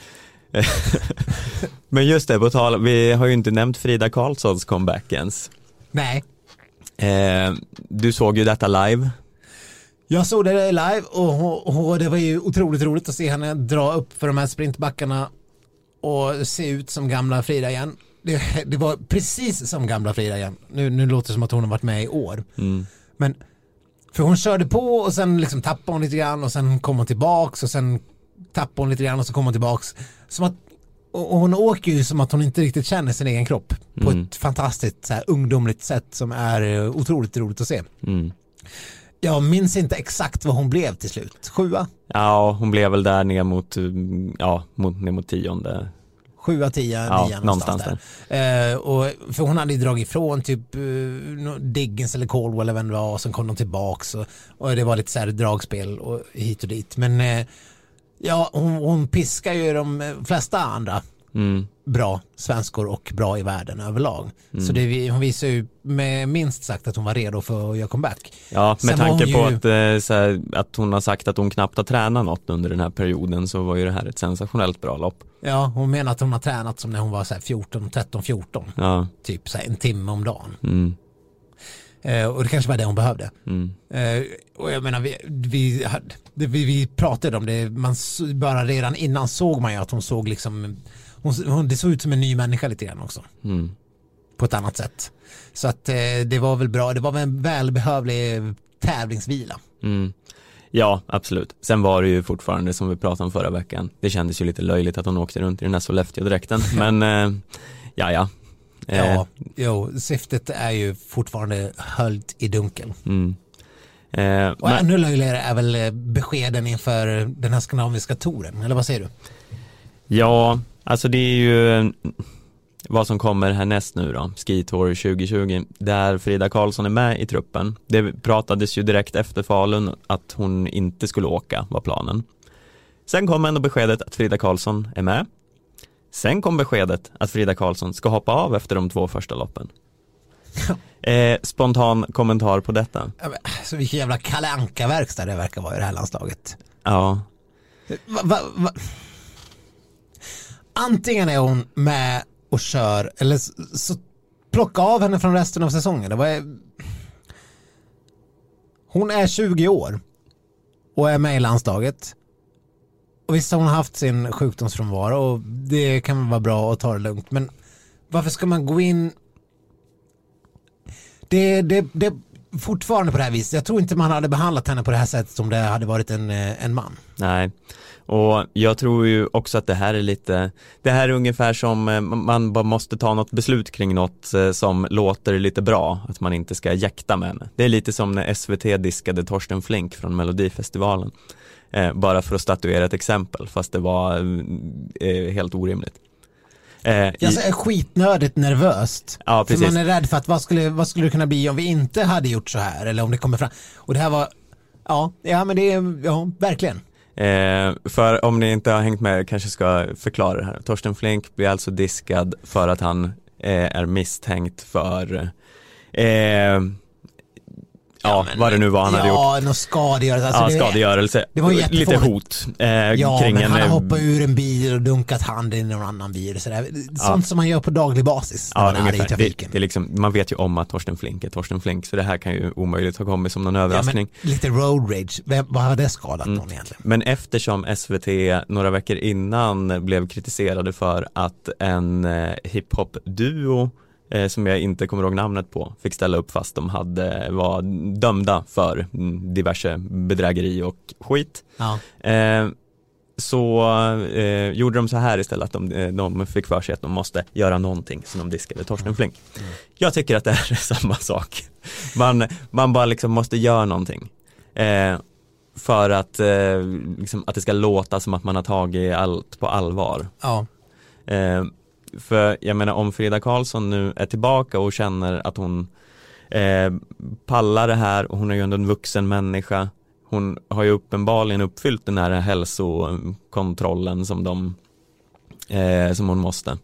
Men just det, på tal, vi har ju inte nämnt Frida Karlssons comeback ens. Nej. Eh, du såg ju detta live. Jag såg det live och, och, och det var ju otroligt roligt att se henne dra upp för de här sprintbackarna och se ut som gamla Frida igen. Det, det var precis som gamla Frida igen. Nu, nu låter det som att hon har varit med i år. Mm. Men för hon körde på och sen liksom tappade hon lite grann och sen kom hon tillbaks och sen tappade hon lite grann och så kom hon tillbaks. Som att, och hon åker ju som att hon inte riktigt känner sin egen kropp på Mm. ett fantastiskt så här, ungdomligt sätt som är otroligt roligt att se. Mm. Jag minns inte exakt vad hon blev till slut. Sjua? Ja, hon blev väl där ner mot, ja, mot, ner mot tionde. Sjua, tia, Ja, nia någonstans någonstans där. Eh, och, för hon hade ju dragit ifrån typ uh, Diggins eller Caldwell eller vem det var och sen kom de tillbaks och, och det var lite så här dragspel och hit och dit. Men eh, ja, hon, hon piskar ju de flesta andra Mm. bra svenskor och bra i världen överlag. Mm. Så det, hon visar ju med minst sagt att hon var redo för att göra comeback. Ja, med Sen var tanke hon på ju- att, eh, så här, att hon har sagt att hon knappt har tränat något under den här perioden så var ju det här ett sensationellt bra lopp. Ja, hon menar att hon har tränat som när hon var så här fjorton, tretton, fjorton. Ja. Typ så här en timme om dagen. Mm. Eh, och det kanske var det hon behövde. Mm. Eh, och jag menar, vi, vi, hade- det, vi, vi pratade om det, man, s- bara redan innan såg man ju att hon såg liksom, hon, hon, det såg ut som en ny människa lite grann också. Mm. På ett annat sätt. Så att eh, det var väl bra, det var väl en välbehövlig tävlingsvila. Mm. Ja, absolut. Sen var det ju fortfarande som vi pratade om förra veckan. Det kändes ju lite löjligt att hon åkte runt i den här Sollefteå-dräkten. Men eh, ja, ja. Eh, Ja, jo, syftet är ju fortfarande höljt i dunkel. Mm. Eh, Och men, ännu löjligare är väl beskeden inför den här skandinaviska touren, eller vad säger du? ja, alltså det är ju vad som kommer härnäst nu då, Ski Tour tjugo tjugo, där Frida Karlsson är med i truppen. Det pratades ju direkt efter Falun att hon inte skulle åka, var planen. Sen kom ändå beskedet att Frida Karlsson är med. Sen kom beskedet att Frida Karlsson ska hoppa av efter de två första loppen. eh, spontan kommentar på detta. Så vilken jävla Kalle Anka-verkstad det verkar vara i det här landslaget. Ja. Va, va, va? Antingen är hon med och kör, eller så, så plocka av henne från resten av säsongen. Det var, hon är tjugo år och är med i landslaget. Och visst har hon haft sin sjukdomsfrånvaro och det kan vara bra att ta det lugnt. Men varför ska man gå in... Det, det, det fortfarande på det här viset. Jag tror inte man hade behandlat henne på det här sättet som det hade varit en, en man. Nej, och jag tror ju också att det här är lite, det här är ungefär som man bara måste ta något beslut kring något som låter lite bra, att man inte ska jäkta med henne. Det är lite som när S V T diskade Torsten Flink från Melodifestivalen, eh, bara för att statuera ett exempel, fast det var eh, helt orimligt. Eh, jag är skitnödigt nervöst. Ja, precis. För man är rädd för att vad skulle, vad skulle det kunna bli om vi inte hade gjort så här, eller om det kommer fram. Och det här var, ja, ja men det är, ja, verkligen. Eh, för om ni inte har hängt med kanske ska förklara det här. Torsten Flink blir alltså diskad för att han eh, är misstänkt för eh, ja, ja men, vad det nu var han ja, hade gjort. Ja, någon skadegörelse. Alltså ja, det, skadegörelse. Det var lite hot eh, ja, kring men en... han har hoppat ur en bil och dunkat handen i någon annan bil. Så där. Sånt ja. som man gör på daglig basis när ja, man är ungefär. i trafiken. Det, det är liksom, man vet ju om att Torsten Flink är Torsten Flink, så det här kan ju omöjligt ha kommit som någon överraskning. Ja, lite road rage. Vem, vad har det skadat mm. någon egentligen? Men eftersom S V T några veckor innan blev kritiserade för att en eh, hiphop-duo eh, som jag inte kommer ihåg namnet på fick ställa upp fast de hade, var dömda för mm, diverse bedrägeri och skit. Ja. Eh, så eh, gjorde de så här istället, att de, de fick för sig att de måste göra någonting, så de diskade Torsten Flink. Mm. Jag tycker att det här är samma sak. Man, man bara liksom måste göra någonting. Eh, för att, eh, liksom, att det ska låta som att man har tagit allt på allvar. Ja. Eh, för jag menar, om Frida Karlsson nu är tillbaka och känner att hon eh, pallar det här, och hon är ju ändå en vuxen människa. Hon har ju uppenbarligen uppfyllt den här hälsokontrollen som de eh, som hon måste.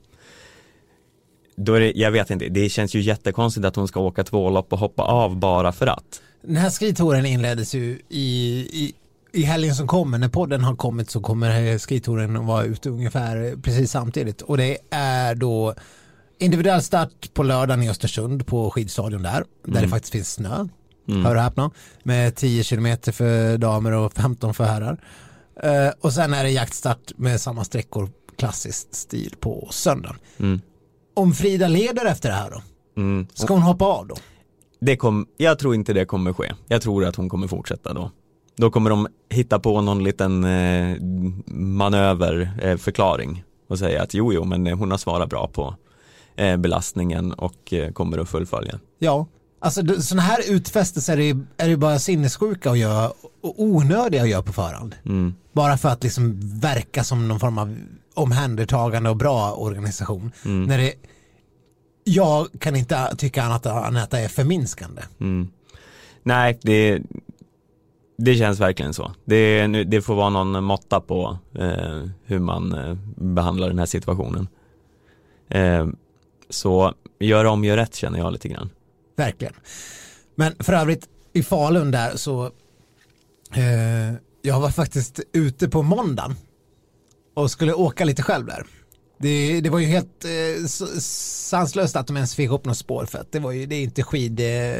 Då är det, jag vet inte, det känns ju jättekonstigt att hon ska åka två lopp och hoppa av bara för att. Den här skitouren inleddes ju i, i, i helgen som kommer. När podden har kommit så kommer skitouren att vara ute ungefär precis samtidigt. Och det är då individuell start på lördagen i Östersund på skidstadion där. Där mm. det faktiskt finns snö. Mm. Hör och häpna. Med tio kilometer för damer och femton för herrar. Uh, och sen är det jaktstart med samma sträckor, klassiskt stil, på söndagen. Mm. Om Frida leder efter det här då? Mm. Ska hon hoppa av då? Det kom, jag tror inte det kommer ske. Jag tror att hon kommer fortsätta då. Då kommer de hitta på någon liten eh, manöverförklaring eh, och säga att jo, jo, men hon har svarat bra på eh, belastningen och eh, kommer att fullfölja. Ja, alltså sådana här utfästelser är, är ju bara sinnessjuka att göra och onödiga att göra på förhand. Mm. Bara för att liksom verka som någon form av omhändertagande och bra organisation. Mm. När det, jag kan inte tycka annat än att det är förminskande. Mm. Nej, det, det känns verkligen så. Det, det får vara någon måtta på eh, hur man eh, behandlar den här situationen. Eh, så gör om, gör rätt, känner jag lite grann. Verkligen. Men för övrigt i Falun där så eh, jag var faktiskt ute på måndagen och skulle åka lite själv där. Det, det var ju helt eh, sanslöst att de ens fick upp något spår, för att det var ju, det är inte skid eh,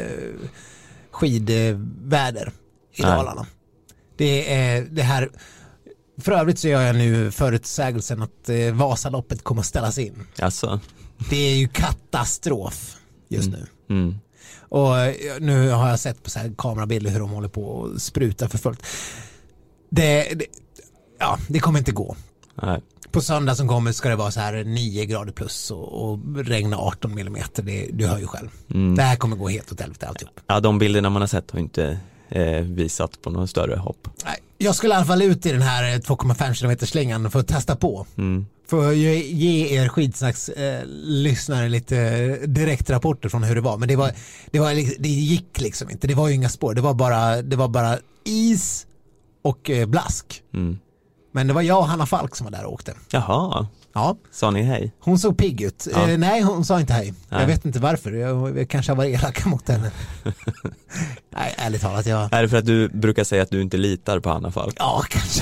skidväder i Nej. Dalarna. Det är det här. För övrigt så gör jag nu förutsägelsen att eh, Vasaloppet kommer att ställas in. Alltså. Det är ju katastrof just mm. nu. Mm. Och nu har jag sett på så här kamerabilder hur de håller på och sprutar för fullt. Det, det, ja, det kommer inte gå. Nej. På söndag som kommer ska det vara så här nio grader plus och, och regna arton millimeter. Det, du hör ju själv. Mm. Det här kommer gå helt åt helvete alltihop. Ja, de bilderna man har sett har inte eh, visat på någon större hopp. Nej, jag skulle i alla fall ut i den här två komma fem kilometer slingan för att testa på. Mm. För att ge, ge er skitsnacks eh, lyssnare lite direktrapporter från hur det var. Men det, var, det, var, det gick liksom inte. Det var ju inga spår. Det var bara, det var bara is och eh, blask. Mm. Men det var jag och Hanna Falk som var där och åkte. Jaha, Ja. sa ni hej? Hon såg pigg ut. Ja. Eh, nej, hon sa inte hej. Nej. Jag vet inte varför. Jag, jag kanske var elak mot henne. Nej, ärligt talat. Jag... Är det för att du brukar säga att du inte litar på Hanna Falk? Ja, kanske.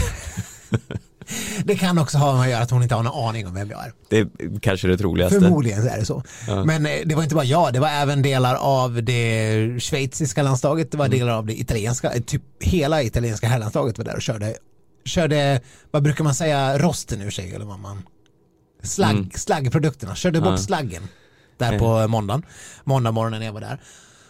Det kan också ha med att göra att hon inte har någon aning om vem jag är. Det är kanske det troligaste. Förmodligen så är det så. Ja. Men eh, det var inte bara jag, det var även delar av det schweiziska landslaget, det var Mm. delar av det italienska, typ hela italienska herrlandslaget var där och körde, körde vad brukar man säga, rosten ur sig eller vad man slagg, Mm. slaggprodukterna, körde bort Ja. slaggen där Mm. på måndagen, måndag morgonen när jag var där.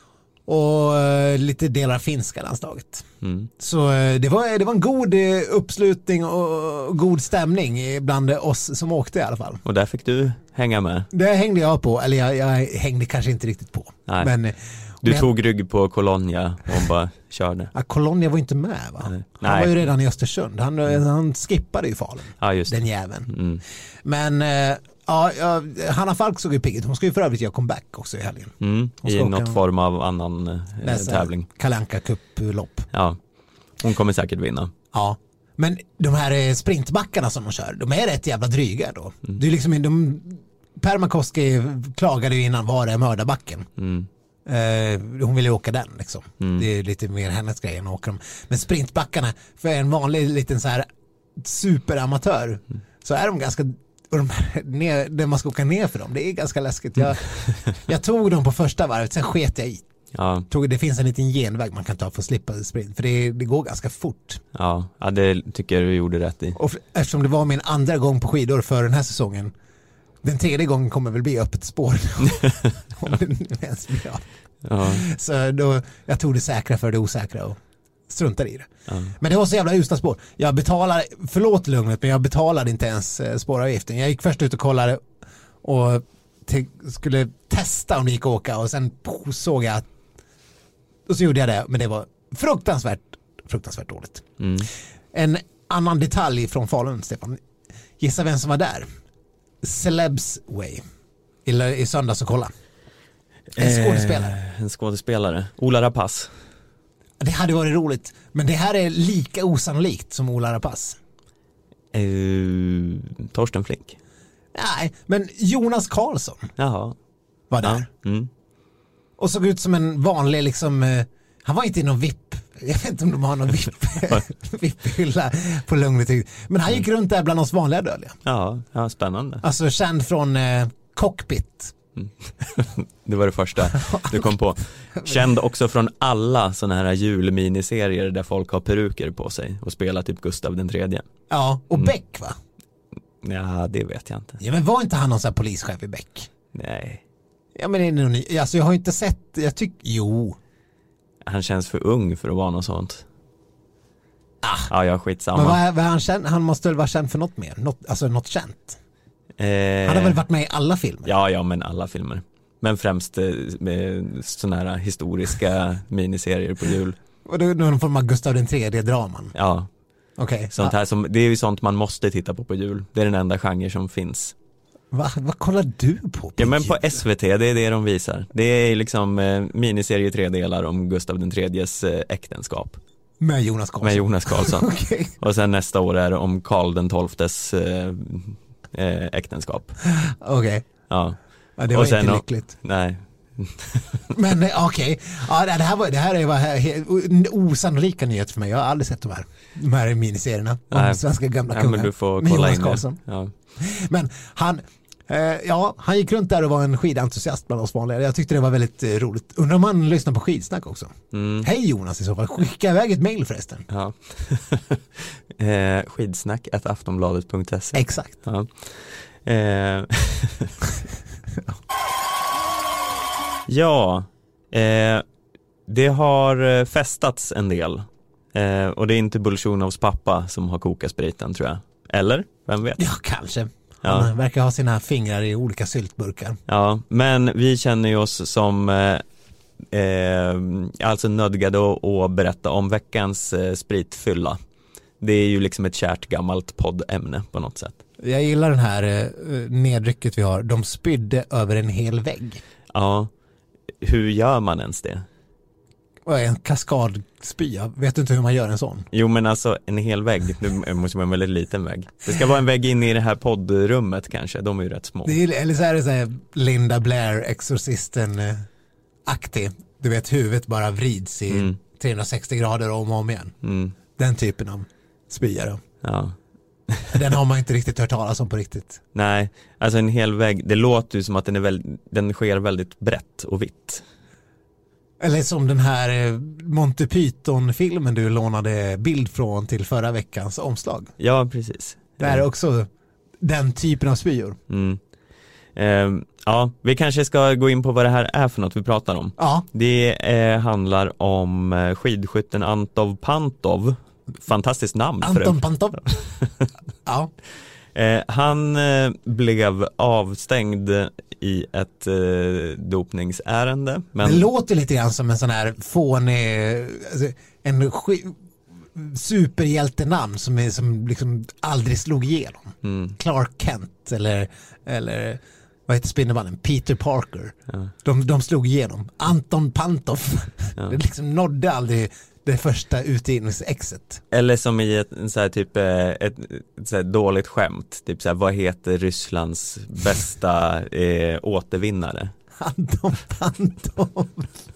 Och eh, lite delar av finska landslaget. Mm. Så eh, det var, det var en god eh, uppslutning och, och god stämning eh, bland oss som åkte i alla fall. Och där fick du hänga med. Det hängde jag på, eller jag, jag hängde kanske inte riktigt på. Nej. Men, eh, Du men, tog rygg på Colonia och bara körde. ja, Colonia var inte med va? Nej. Han Nej. var ju redan i Östersund. Han, han skippade ju Falun. Ja, just det. Den jäveln. Mm. Men eh, ja, ja, Hanna Falk såg ju pigg ut. Hon ska ju för övrigt göra comeback också i helgen. Mm. Hon I ska något åka- form av annan eh, Läsa tävling. Kalle Anka Cup-lopp. Ja, hon kommer säkert vinna. Ja. Men de här eh, sprintbackarna som de kör, de är rätt jävla dryga då. Mm. Det är liksom, de, Permakoski klagade ju innan, var är mördarbacken? Mm. Eh, hon ville åka den liksom. Mm. Det är lite mer hennes grej än att åka dem. Men sprintbackarna, för en vanlig liten så här superamatör, Mm. så är de ganska, och de här, ner, där man ska åka ner för dem, det är ganska läskigt. Jag, jag tog dem på första varvet, sen sket jag i. Ja, Tog, det finns en liten genväg man kan ta för att slippa sprint, för det, det går ganska fort. ja, ja, det tycker jag du gjorde rätt i. Och för, eftersom det var min andra gång på skidor för den här säsongen, den tredje gången kommer väl bli öppet spår. Om det nu ens blir av. Ja, Så då, jag tog det säkra för det osäkra och struntade i det. ja. Men det var så jävla usla spår. Jag betalade, förlåt lugnet, men jag betalade inte ens eh, spåravgiften. Jag gick först ut och kollade och te- skulle testa om det gick att åka, och sen poh, såg jag att, och så gjorde jag det, men det var fruktansvärt, fruktansvärt dåligt. Mm. En annan detalj från Falun, Stefan. Gissa vem som var där? Celebs Way. I, i söndags och kolla. En skådespelare. Eh, en skådespelare. Ola Rapace. Det hade varit roligt. Men det här är lika osannolikt som Ola Rapace. Eh, Torsten Flink. Nej, men Jonas Karlsson Jaha. var där. Ja. Mm. Och såg ut som en vanlig liksom, eh, han var inte i någon V I P. Jag vet inte om de har någon V I P V I P-hylla på Lugnet. Men han gick runt där bland oss vanliga dödliga. Ja, ja, spännande. Alltså känd från eh, Cockpit. Det var det första du kom på. Känd också från alla såna här julminiserier där folk har peruker på sig och spelar typ Gustav den tredje. Ja, och Mm. Beck va? Ja, det vet jag inte. Ja, men var inte han någon sån här polischef i Beck? Nej, Ja, men det är nog ny. Alltså jag har inte sett, jag tycker, jo. han känns för ung för att vara något sånt. Ah. Ja, jag skitsamma. Men vad, är- vad är han känd? Han måste väl vara känd för något mer? Något, alltså något känt? Eh, Han har väl varit med i alla filmer? Ja, ja, men alla filmer. Men främst eh, med såna här historiska miniserier på jul. Och då någon form av Gustav den tredje draman? Ja, Okej. sånt Ja. här som, det är ju sånt man måste titta på på jul. Det är den enda genre som finns. Va, vad kollar du på? på Ja, men på jul? S V T, det är det de visar. Det är liksom eh, miniserie i tre delar om Gustav den tredjes eh, äktenskap Med Jonas Karlsson? med Jonas Karlsson. Okej. Och sen nästa år är det om Karl den tolftes eh, eh, äktenskap. Okej. Ja, Ja, det Och var sen inte då- lyckligt. nej. Men eh, okej. Ja, det här var det här är var he- osannolika nyheter för mig. Jag har aldrig sett de här de här miniserierna om Nej. svenska gamla Ja, kungar. men du får med kolla Jonas in det. Karlsson. Ja. Men han eh, ja, han gick runt där och var en skidentusiast bland oss vanliga. Jag tyckte det var väldigt eh, roligt. Undrar om han lyssnar på Skidsnack också. Mm. Hej Jonas i så fall. Skicka iväg ett mejl förresten. Ja. eh, skidsnack at aftonbladet punkt se. Exakt. Ja. Eh. ja, eh, det har festats en del. Eh, och det är inte Bolsjunovs pappa som har kokat spriten, tror jag. Eller? Vem vet? Ja, kanske. Ja. Han verkar ha sina fingrar i olika syltburkar. Ja, men vi känner ju oss som eh, eh, alltså nödgade att, att berätta om veckans eh, spritfylla. Det är ju liksom ett kärt gammalt poddämne på något sätt. Jag gillar den här eh, nedrycket vi har. De spydde över en hel vägg. Ja, hur gör man ens det? Och en kaskadspya. Vet du inte hur man gör en sån? Jo, men alltså en hel vägg, det måste vara en väldigt liten vägg. Det ska vara en vägg in i det här poddrummet kanske, de är ju rätt små. Det är, eller så är det så här Linda Blair, Exorcisten-aktig. Du vet, huvudet bara vrids i mm. trehundrasextio grader om och om igen. Mm. Den typen av spya då. Ja. Den har man inte riktigt hört talas om på riktigt. Nej, alltså en hel vägg, det låter ju som att den, är väl, den sker väldigt brett och vitt. Eller som den här Monty Python-filmen du lånade bild från till förra veckans omslag. Ja, precis. Det är också den typen av spyor. Mm. Eh, ja, vi kanske ska gå in på vad det här är för något vi pratar om. Ja. Det eh, handlar om skidskytten Antov Pantov. Fantastiskt namn. Anton Pantov. Ja. Eh, han eh, blev avstängd i ett eh, dopningsärende. Men... Det låter lite grann som en sån här fånig, alltså, en sk- superhjältenamn som, är, som liksom aldrig slog igenom. Mm. Clark Kent eller, eller vad heter Spindelmannen? Peter Parker. Ja. De, de slog igenom. Anton Pantov. Ja. Det liksom nådde aldrig det första utgivningsexet. Eller som i ett, en så här typ ett, ett så här dåligt skämt. Typ så här, vad heter Rysslands bästa eh, återvinnare? Anton Pantov.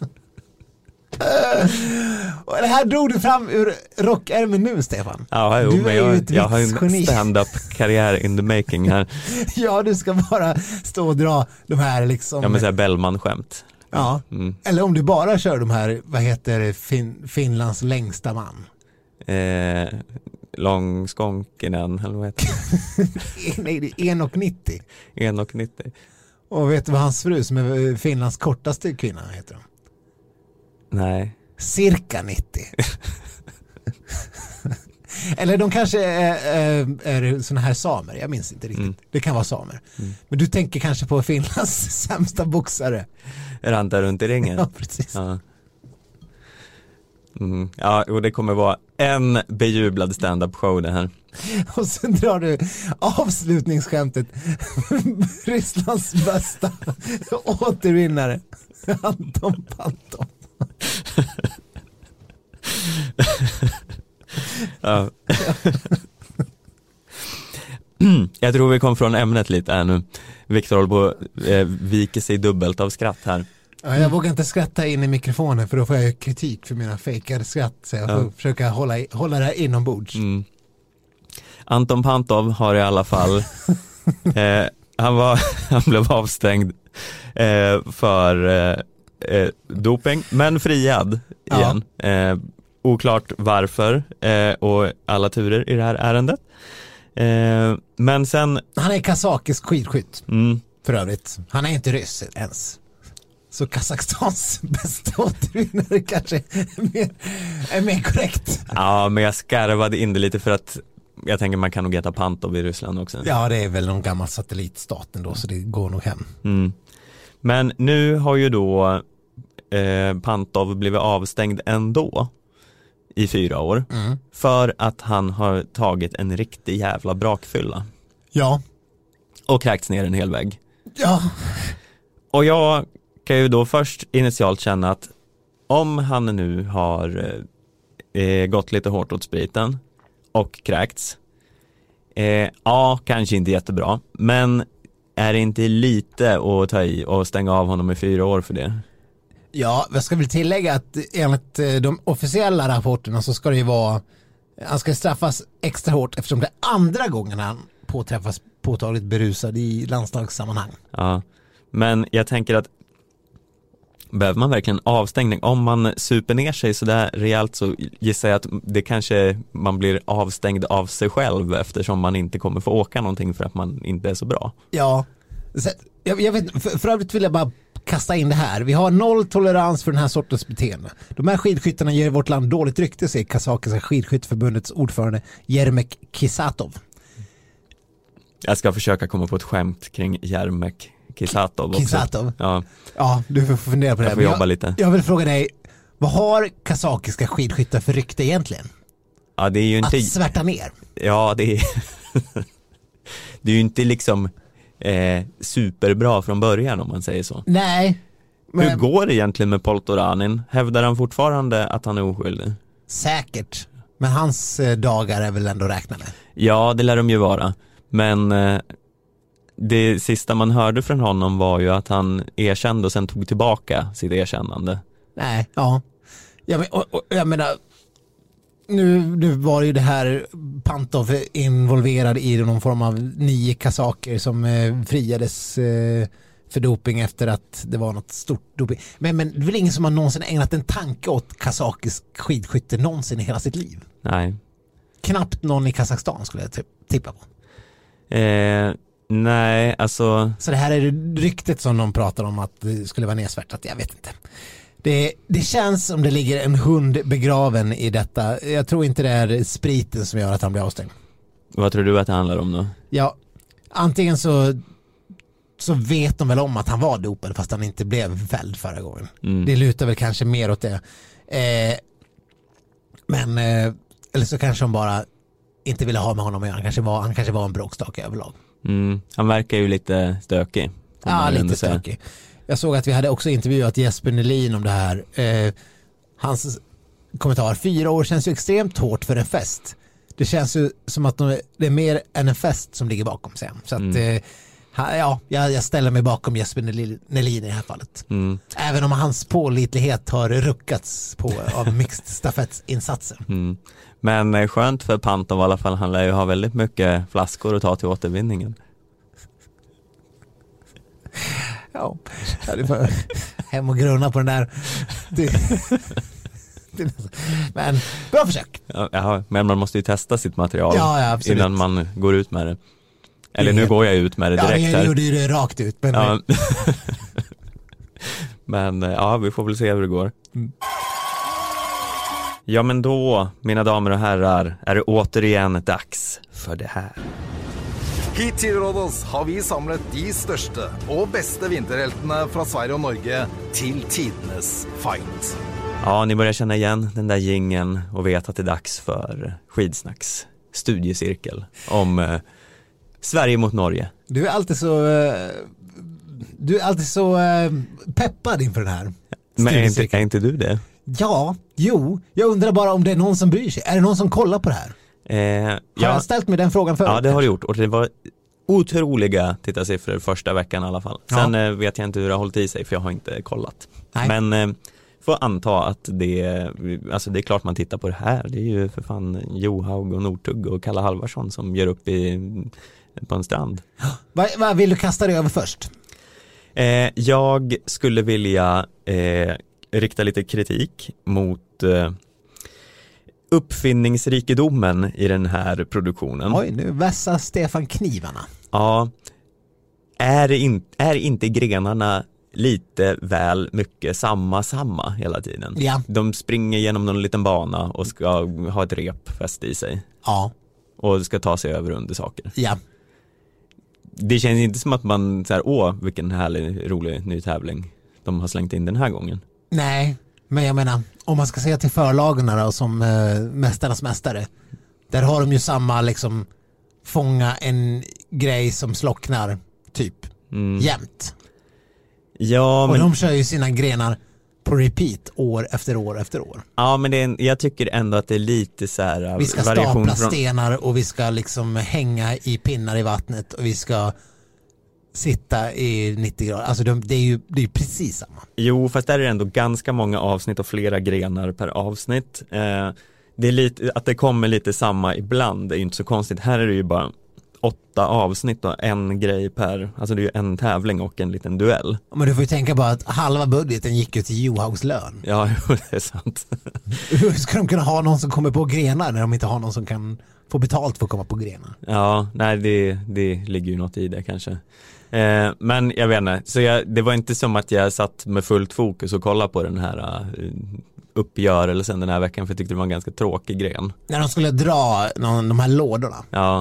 Och det här drog du fram ur rockärmen nu, Stefan. Ja, jo, men jag, jag har en stand-up-karriär in the making här. Ja, du ska bara stå och dra de här liksom... Ja, men så här Bellman-skämt. Ja, mm. Eller om du bara kör de här, vad heter fin- Finlands längsta man? Eh, Långskånkinen, eller vad heter det? Nej, det är en och nittio. en och nittio. Och vet du vad hans fru som är Finlands kortaste kvinna heter hon? Nej. Cirka nittio. Eller de kanske är, är, är såna här samer, jag minns inte riktigt. Mm. Det kan vara samer. Mm. Men du tänker kanske på Finlands sämsta boxare. Ranta runt i ringen. Ja, precis. Ja. Mm. Ja, och det kommer vara en bejublad stand-up show det här. Och sen drar du avslutningsskämtet. Rysslands bästa återvinnare. Anton Pantov. Ja. Jag tror vi kom från ämnet lite här nu. Viktor håller på att eh, vika sig dubbelt av skratt här. Ja, jag vågar inte skratta in i mikrofonen för då får jag kritik för mina fejkade skratt. Så jag får ja. försöka hålla, hålla det här inombords. Mm. Anton Pantov har i alla fall eh, han, var, han blev avstängd eh, för eh, doping men friad igen. Ja. Eh, oklart varför eh, och alla turer i det här ärendet. Eh, men sen... Han är kazakisk skidskytt mm. för övrigt. Han är inte ryss ens. Så Kazakstans bästa återvinnare kanske är mer, är mer korrekt. Ja, men jag skarvade in det lite för att jag tänker man kan nog geta Pantov i Ryssland också. Ja, det är väl någon gammal satellitstat ändå så det går nog hem. Mm. Men nu har ju då eh, Pantov blivit avstängd ändå i fyra år mm. för att han har tagit en riktig jävla brakfylla. Ja. Och kräkts ner en hel vägg. Ja. Och jag kan ju då först initialt känna att om han nu har eh, gått lite hårt åt spriten och kräkts, eh, ja, kanske inte jättebra, men är det inte lite att ta i och stänga av honom i fyra år för det? Ja, jag ska väl tillägga att enligt de officiella rapporterna så ska det ju vara, han ska straffas extra hårt eftersom det är andra gången han påträffas påtagligt berusad i landslagssammanhang. Ja, men jag tänker att behöver man verkligen avstängning? Om man super ner sig så där rejält så gissar jag att det kanske man blir avstängd av sig själv eftersom man inte kommer få åka någonting för att man inte är så bra. Ja, jag, jag vet, för, för övrigt vill jag bara kasta in det här. Vi har noll tolerans för den här sortens beteende. De här skidskyttarna ger vårt land dåligt rykte, säger Kazakiska skidskytteförbundets ordförande Jermek Kisatov. Jag ska försöka komma på ett skämt kring Jermek Kisatov också. Kisatov. Ja, Ja, du får fundera på det. jag får Men jobba lite. Jag vill fråga dig, vad har kazakiska skidskyttar för rykte egentligen? Ja, det är ju inte... Att svärta ner? Ja, det är... det är ju inte liksom eh, superbra från början om man säger så. Nej. Men... Hur går det egentligen med Poltoranin? Hävdar han fortfarande att han är oskyldig? Säkert. Men hans eh, dagar är väl ändå räknade? Ja, det lär de ju vara. Men eh, det sista man hörde från honom var ju att han erkände och sen tog tillbaka sitt erkännande. Nej, ja. Jag, men, och, och, jag menar, nu, nu var ju det här Pantov involverad i någon form av nio kazaker som eh, friades eh, för doping efter att det var något stort doping. Men, men det är väl ingen som har någonsin ägnat en tanke åt kazakisk skidskytte någonsin i hela sitt liv? Nej. Knappt någon i Kazakstan skulle jag tippa på. Eh, nej, alltså... Så det här är ryktet som de pratar om att det skulle vara nedsvärtat. Jag vet inte. Det, det känns som det ligger en hund begraven i detta. Jag tror inte det är spriten som gör att han blir avstängd. Vad tror du att det handlar om då? Ja, antingen så så vet de väl om att han var dopad fast han inte blev fälld förra gången. Mm. Det lutar väl kanske mer åt det. Eh, men eh, eller så kanske de bara inte ville ha med honom att göra. Han kanske var, han kanske var en bråkstake överlag. Mm. Han verkar ju lite stökig. Ja, lite stökig. Jag såg att vi hade också intervjuat Jesper Nelin om det här. Eh, hans kommentar, fyra år känns ju extremt hårt för en fest. Det känns ju som att de, det är mer än en fest som ligger bakom sen. Så att, mm. eh, ja, jag, jag ställer mig bakom Jesper Nelin i det här fallet. Mm. Även om hans pålitlighet har ruckats på av mixed stafettinsatser. Mm. Men eh, skönt för Pantov i alla fall. Han lär ju ha väldigt mycket flaskor att ta till återvinningen. Ja, det får hem och grunna på den där. Men bra försök. Ja, men man måste ju testa sitt material ja, ja, innan man går ut med det. Eller nu går jag ut med det direkt här. Ja, jag gjorde ju det rakt ut. Men, ja. men ja, vi får väl se hur det går. Mm. Ja, men då, mina damer och herrar, är det återigen dags för det här. Hit till Rhodos har vi samlat de största och bästa vinterhjältarna från Sverige och Norge till tidernas fight. Ja, ni börjar känna igen den där jingeln och vet att det är dags för Skidsnacks studiecirkel om eh, Sverige mot Norge. Du är alltid så uh, du är alltid så uh, peppad inför den här. Men är inte, är inte du det? Ja, jo. Jag undrar bara om det är någon som bryr sig. Är det någon som kollar på det här? Eh, har ja. jag ställt mig den frågan förut? Ja, det har du gjort. Och det var otroliga tittarsiffror första veckan i alla fall. Sen ja. eh, vet jag inte hur det har hållit i sig för jag har inte kollat. Nej. Men eh, får anta att det, alltså det är klart man tittar på det här. Det är ju för fan Johaug och Northug och Kalle Halvarsson som gör upp i, på en strand. Vad, vad vill du kasta dig över först? Eh, jag skulle vilja eh, rikta lite kritik mot eh, uppfinningsrikedomen i den här produktionen. Oj, nu vässar Stefan knivarna. Ja, är, in, är inte grenarna lite väl mycket samma samma hela tiden? Ja. De springer genom någon liten bana och ska ha ett rep fäst i sig. Ja. Och ska ta sig över under saker. Ja. Det känns inte som att man så här, åh, vilken härlig, rolig ny tävling de har slängt in den här gången. Nej, men jag menar, om man ska säga till förlagarna då, som äh, Mästarnas mästare, där har de ju samma liksom fånga en grej som slocknar typ mm. jämt. Ja, och men... de kör ju sina grenar på repeat år efter år efter år. Ja, men det är en, jag tycker ändå att det är lite så här vi ska stapla från... stenar och vi ska liksom hänga i pinnar i vattnet och vi ska sitta i nittio grader. Alltså det, det är ju det är precis samma. Jo, fast där är det ändå ganska många avsnitt och flera grenar per avsnitt. Eh, det är lite, att det kommer lite samma ibland, det är ju inte så konstigt. Här är det ju bara åtta avsnitt och en grej per, alltså det är ju en tävling och en liten duell. Men du får ju tänka på att halva budgeten gick ju till Johaugs lön. Ja, det är sant. Hur ska de kunna ha någon som kommer på grenar när de inte har någon som kan få betalt för att komma på grenar? Ja, nej det, det ligger ju något i det kanske. Eh, men jag vet inte, så jag, det var inte som att jag satt med fullt fokus och kollade på den här uh, uppgörelsen den här veckan, för jag tyckte det var en ganska tråkig gren. När de skulle dra någon, de här lådorna. Ja.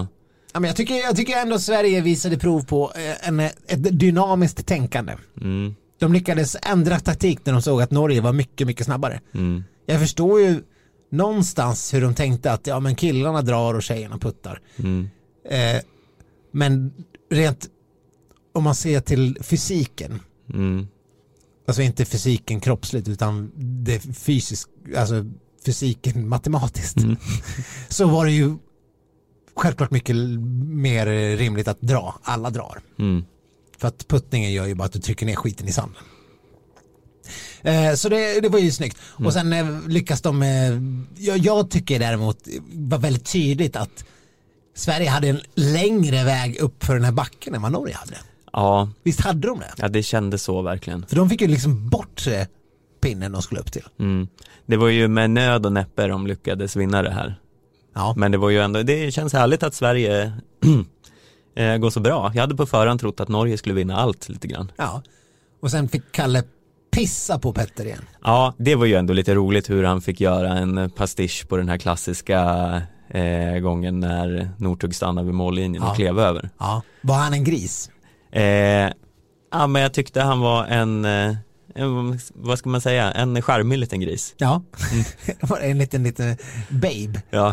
Ja, men jag, tycker, jag tycker ändå Sverige visade prov på en, ett dynamiskt tänkande. Mm. De lyckades ändra taktik när de såg att Norge var mycket, mycket snabbare. Mm. Jag förstår ju någonstans hur de tänkte att ja, men killarna drar och tjejerna puttar. Mm. Eh, men rent om man ser till fysiken, Mm. alltså inte fysiken kroppsligt utan det fysiskt, alltså fysiken matematiskt, Mm. så var det ju självklart mycket mer rimligt att dra. Alla drar. Mm. För att puttningen gör ju bara att du trycker ner skiten i sanden. Eh, så det, det var ju snyggt. Mm. Och sen eh, lyckas de med, jag, jag tycker däremot var väldigt tydligt att Sverige hade en längre väg upp för den här backen än vad Norge hade. Ja. Visst hade de det? Ja, det kändes så verkligen. För de fick ju liksom bort eh, pinnen de skulle upp till. Mm. Det var ju med nöd och näppe de lyckades vinna det här. Ja. Men det var ju ändå, det känns härligt att Sverige eh, går så bra. Jag hade på förhand trott att Norge skulle vinna allt lite grann. Ja. Och sen fick Kalle pissa på Petter igen. Ja, det var ju ändå lite roligt hur han fick göra en pastisch på den här klassiska eh, gången när Northug stannade vid mållinjen Ja. och klev över. Ja. Var han en gris? Eh, ja, men jag tyckte han var en, eh, en, vad ska man säga, en charmig liten gris. Ja. Det var en liten, liten babe. Ja.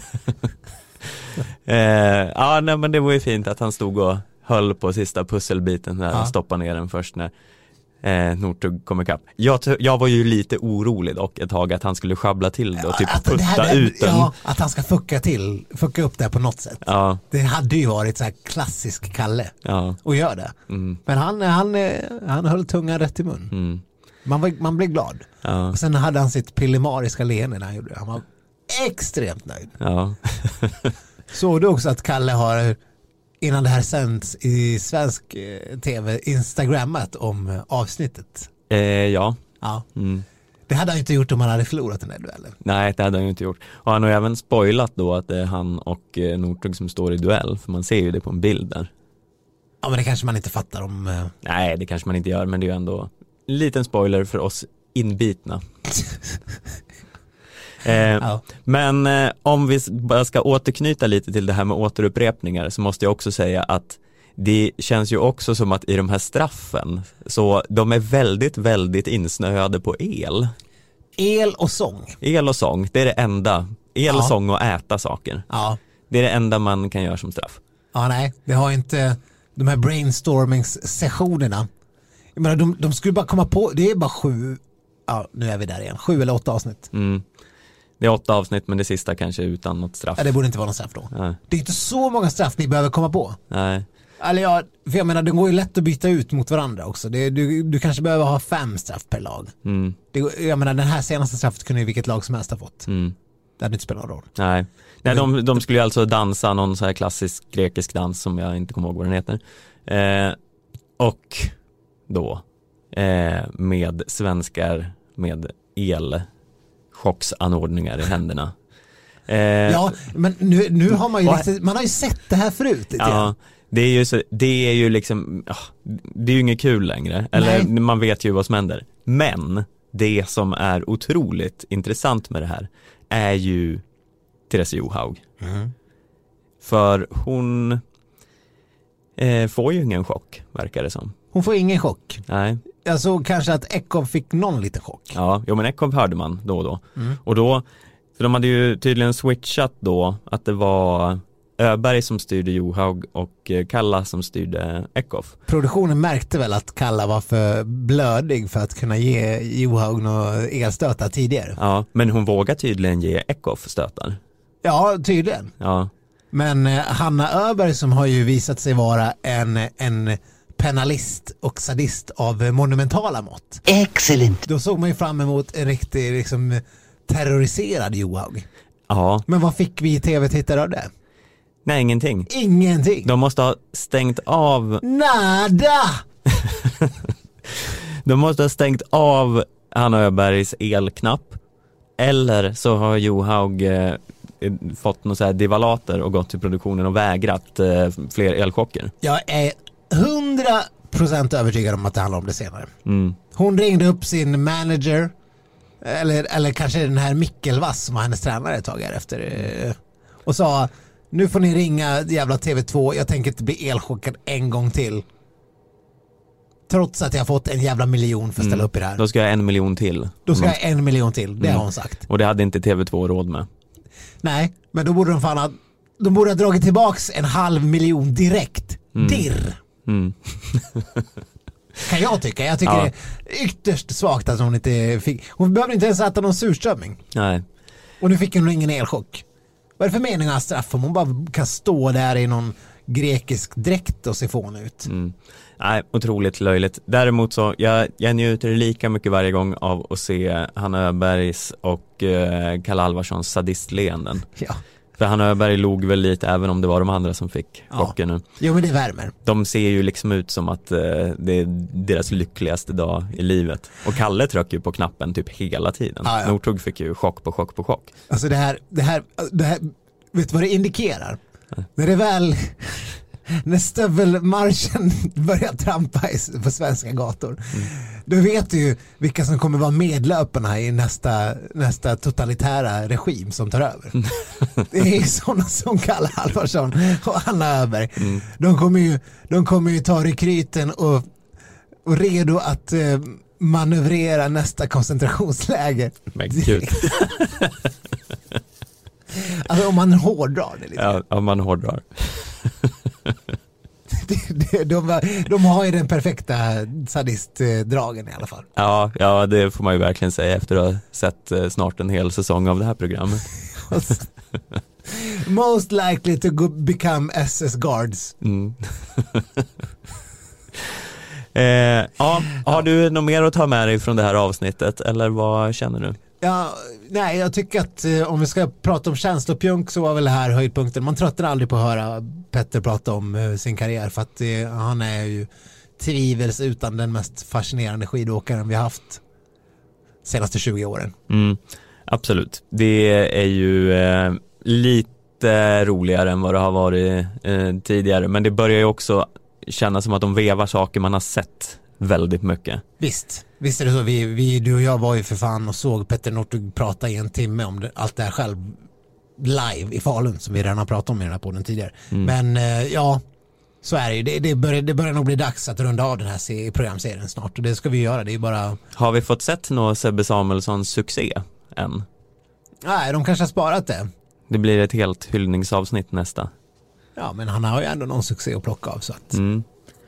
eh, ja, nej, men det var ju fint att han stod och höll på sista pusselbiten där Ja. och stoppade ner den först när eh, Northug kom ikapp. Jag, t- jag var ju lite orolig dock ett tag att han skulle schabbla till det och typ Att det putta här- ut den. Ja, att han ska fucka till, fucka upp det på något sätt. Ja, Det hade ju varit så här klassisk Kalle ja. och gör det. Mm, Men han, han, han höll tungan rätt i mun. mm, Man, var, man blev glad. ja, Och sen hade han sitt pillemariska leende när han gjorde det. Han var extremt nöjd. ja. Såg du också att Kalle har, innan det här sänds i svensk eh, tv, instagrammat om eh, avsnittet? Eh, ja. Ja. Mm. Det hade han inte gjort om han hade förlorat den här duellen. Nej, det hade han ju inte gjort. Och han har ju även spoilat då att det är han och eh, Northug som står i duell. För man ser ju det på en bild där. Ja, men det kanske man inte fattar om... Eh... Nej, det kanske man inte gör, men det är ju ändå en liten spoiler för oss inbitna. eh, Ja. Men eh, om vi bara ska återknyta lite till det här med återupprepningar så måste jag också säga att det känns ju också som att i de här straffen så de är väldigt, väldigt insnöade på el. El och sång. El och sång, det är det enda. El, Ja. sång och äta saker. Ja. Det är det enda man kan göra som straff. Ja, nej. Det har inte de här brainstormingssessionerna. Jag menar, de, de skulle bara komma på, det är bara sju, ja, nu är vi där igen, sju eller åtta avsnitt. Mm. Det är åtta avsnitt, men det sista kanske utan något straff. Ja, det borde inte vara någon straff då. Nej. Det är inte så många straff ni behöver komma på. Nej. Eller ja, för jag menar, det går ju lätt att byta ut mot varandra också. Det, du, du kanske behöver ha fem straff per lag. Mm. Det, jag menar, den här senaste straffet kunde ju vilket lag som helst ha fått. Mm. Det hade inte spelat någon roll. Nej, Nej de, de skulle ju alltså dansa någon så här klassisk grekisk dans som jag inte kommer ihåg vad den heter. Eh, och då eh, med svenskar med elchocksanordningar i händerna. Eh, Ja, men nu, nu har man ju Och- lite, man har ju sett det här förut lite ja, grann. det är ju så, det är ju liksom, ja, det är ju inget kul längre. Eller Nej. man vet ju vad som händer. Men det som är otroligt intressant med det här är ju Therese Johaug. Mm. För hon eh, får ju ingen chock, verkar det som. Hon får ingen chock. Nej, Alltså kanske att Ekov fick någon liten chock. ja, jo men Ekov hörde man då och då. Mm. Och då, för de hade ju tydligen switchat då att det var Öberg som styrde Johaug och eh, Kalla som styrde Ekov. Produktionen märkte väl att Kalla var för blödig för att kunna ge Johaug några elstötar tidigare. Ja, men hon vågar tydligen ge Ekov stötar. Ja, tydligen. Ja, Men eh, Hanna Öberg som har ju visat sig vara en, en penalist och sadist av eh, monumentala mått. Excellent. Då såg man ju fram emot en riktig liksom, terroriserad Johaug. ja, Men vad fick vi tv-tittare av det? nej ingenting. Ingenting. De måste ha stängt av Nada! De måste ha stängt av Hanna Öbergs elknapp. Eller så har Johaug eh, fått några så här divalater och gått till produktionen och vägrat eh, fler elchocker. Jag är hundra procent övertygad om att det handlar om det senare. Mm. Hon ringde upp sin manager, eller, eller kanske den här Mikkel Vass som var hennes tränare ett tag här efter, eh, och sa, nu får ni ringa jävla T V två, jag tänker inte bli elchockad en gång till. Trots att jag har fått en jävla miljon för att ställa Mm. upp i det här. Då ska jag en miljon till. Då ska jag en miljon till, det Mm. har hon sagt. Och det hade inte T V två råd med. Nej, men då borde de fan ha, de borde ha dragit tillbaks en halv miljon direkt. Mm. Dirr. Mm. Kan jag tycka. Jag tycker Ja. det är ytterst svagt att hon inte fick. Hon behöver inte ens äta någon surströmming. Nej. Och nu fick hon ingen elchock. Vad är det för mening att straffa om hon bara kan stå där i någon grekisk dräkt och se fån ut? Mm. Nej, otroligt löjligt. Däremot så, jag, jag njuter lika mycket varje gång av att se Hanna Öbergs och eh, Kalle Alvarssons sadistleenden. Ja. För Hanna Öberg log väl lite även om det var de andra som fick Ja. chocken nu. Jo, men det värmer. De ser ju liksom ut som att eh, det är deras lyckligaste dag i livet. Och Kalle trycker ju på knappen typ hela tiden. Ja, ja. Northug fick ju chock på chock på chock. Alltså det här, det här, det här vet du vad det indikerar? Nej. När det väl, när stövelmarschen börjar trampa i, på svenska gator, mm. då vet du ju vilka som kommer vara medlöparna i nästa, nästa totalitära regim som tar över. Mm. Det är ju sådana som Kalle Alvarsson och Hanna Öberg. Mm. De kommer ju, de kommer ju ta rekryten och, och redo att eh, manövrera nästa koncentrationsläger. Men gud. Alltså om man hårdrar det lite. Ja, om man hårdrar. de, de, de har ju den perfekta sadistdragen i alla fall. Ja, ja, det får man ju verkligen säga efter att ha sett eh, snart en hel säsong av det här programmet. Most likely to go become S S guards. Mm. eh, ja, har du något mer att ta med dig från det här avsnittet eller vad känner du? Ja, nej, jag tycker att eh, om vi ska prata om känslopjunk så var väl det här höjdpunkten. Man tröttnar aldrig på att höra Petter prata om eh, sin karriär för att eh, han är ju tvivelsutan den mest fascinerande skidåkaren vi har haft senaste tjugo åren. Mm, absolut. Det är ju eh, lite roligare än vad det har varit eh, tidigare, men det börjar ju också kännas som att de vevar saker man har sett väldigt mycket. Visst, visst är det så. Vi, vi, du och jag var ju för fan och såg Petter Northug prata i en timme om det, allt det här själv live i Falun som vi redan har pratat om i den här podden tidigare. Mm. Men eh, ja, så är det ju. Det, det, börjar, det börjar nog bli dags att runda av den här se, programserien snart och det ska vi göra. Det är bara... Har vi fått sett någon Sebbe Samuelssons succé än? Nej, de kanske har sparat det. Det blir ett helt hyllningsavsnitt nästa. Ja, men han har ju ändå någon succé att plocka av så att... Mm.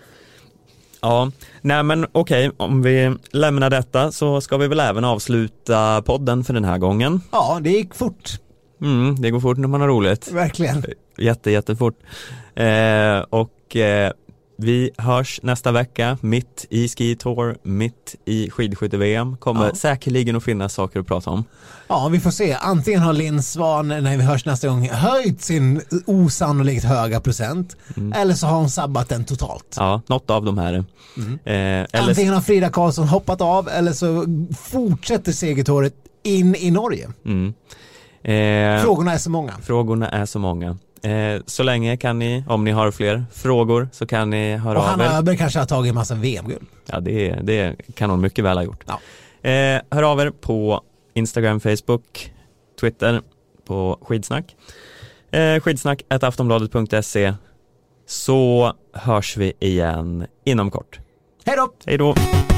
Ja, nej men okej, om vi lämnar detta så ska vi väl även avsluta podden för den här gången. Ja, det gick fort. Mm, det går fort när man har roligt. Verkligen. Jätte, jättefort. Eh, och eh, vi hörs nästa vecka, mitt i Ski Tour, mitt i skidskytte-V M. Kommer ja. säkerligen att finnas saker att prata om. Ja, vi får se. Antingen har Linn Svan när vi hörs nästa gång höjt sin osannolikt höga procent mm. eller så har hon sabbat den totalt. Ja, något av de här. Mm. Eh, eller... Antingen har Frida Karlsson hoppat av eller så fortsätter segertåret in i Norge. Mm. Eh, Frågorna är så många. Frågorna är så många. Eh, så länge kan ni, om ni har fler frågor så kan ni höra och av er. Och Hanna Öberg kanske har tagit en massa V M-guld. Ja, det, det kan hon mycket väl ha gjort. Ja. Eh, hör av er på Instagram, Facebook, Twitter på Skidsnack. Eh, skidsnack at aftonbladet punkt se. Så hörs vi igen inom kort. Hej då! Hej då!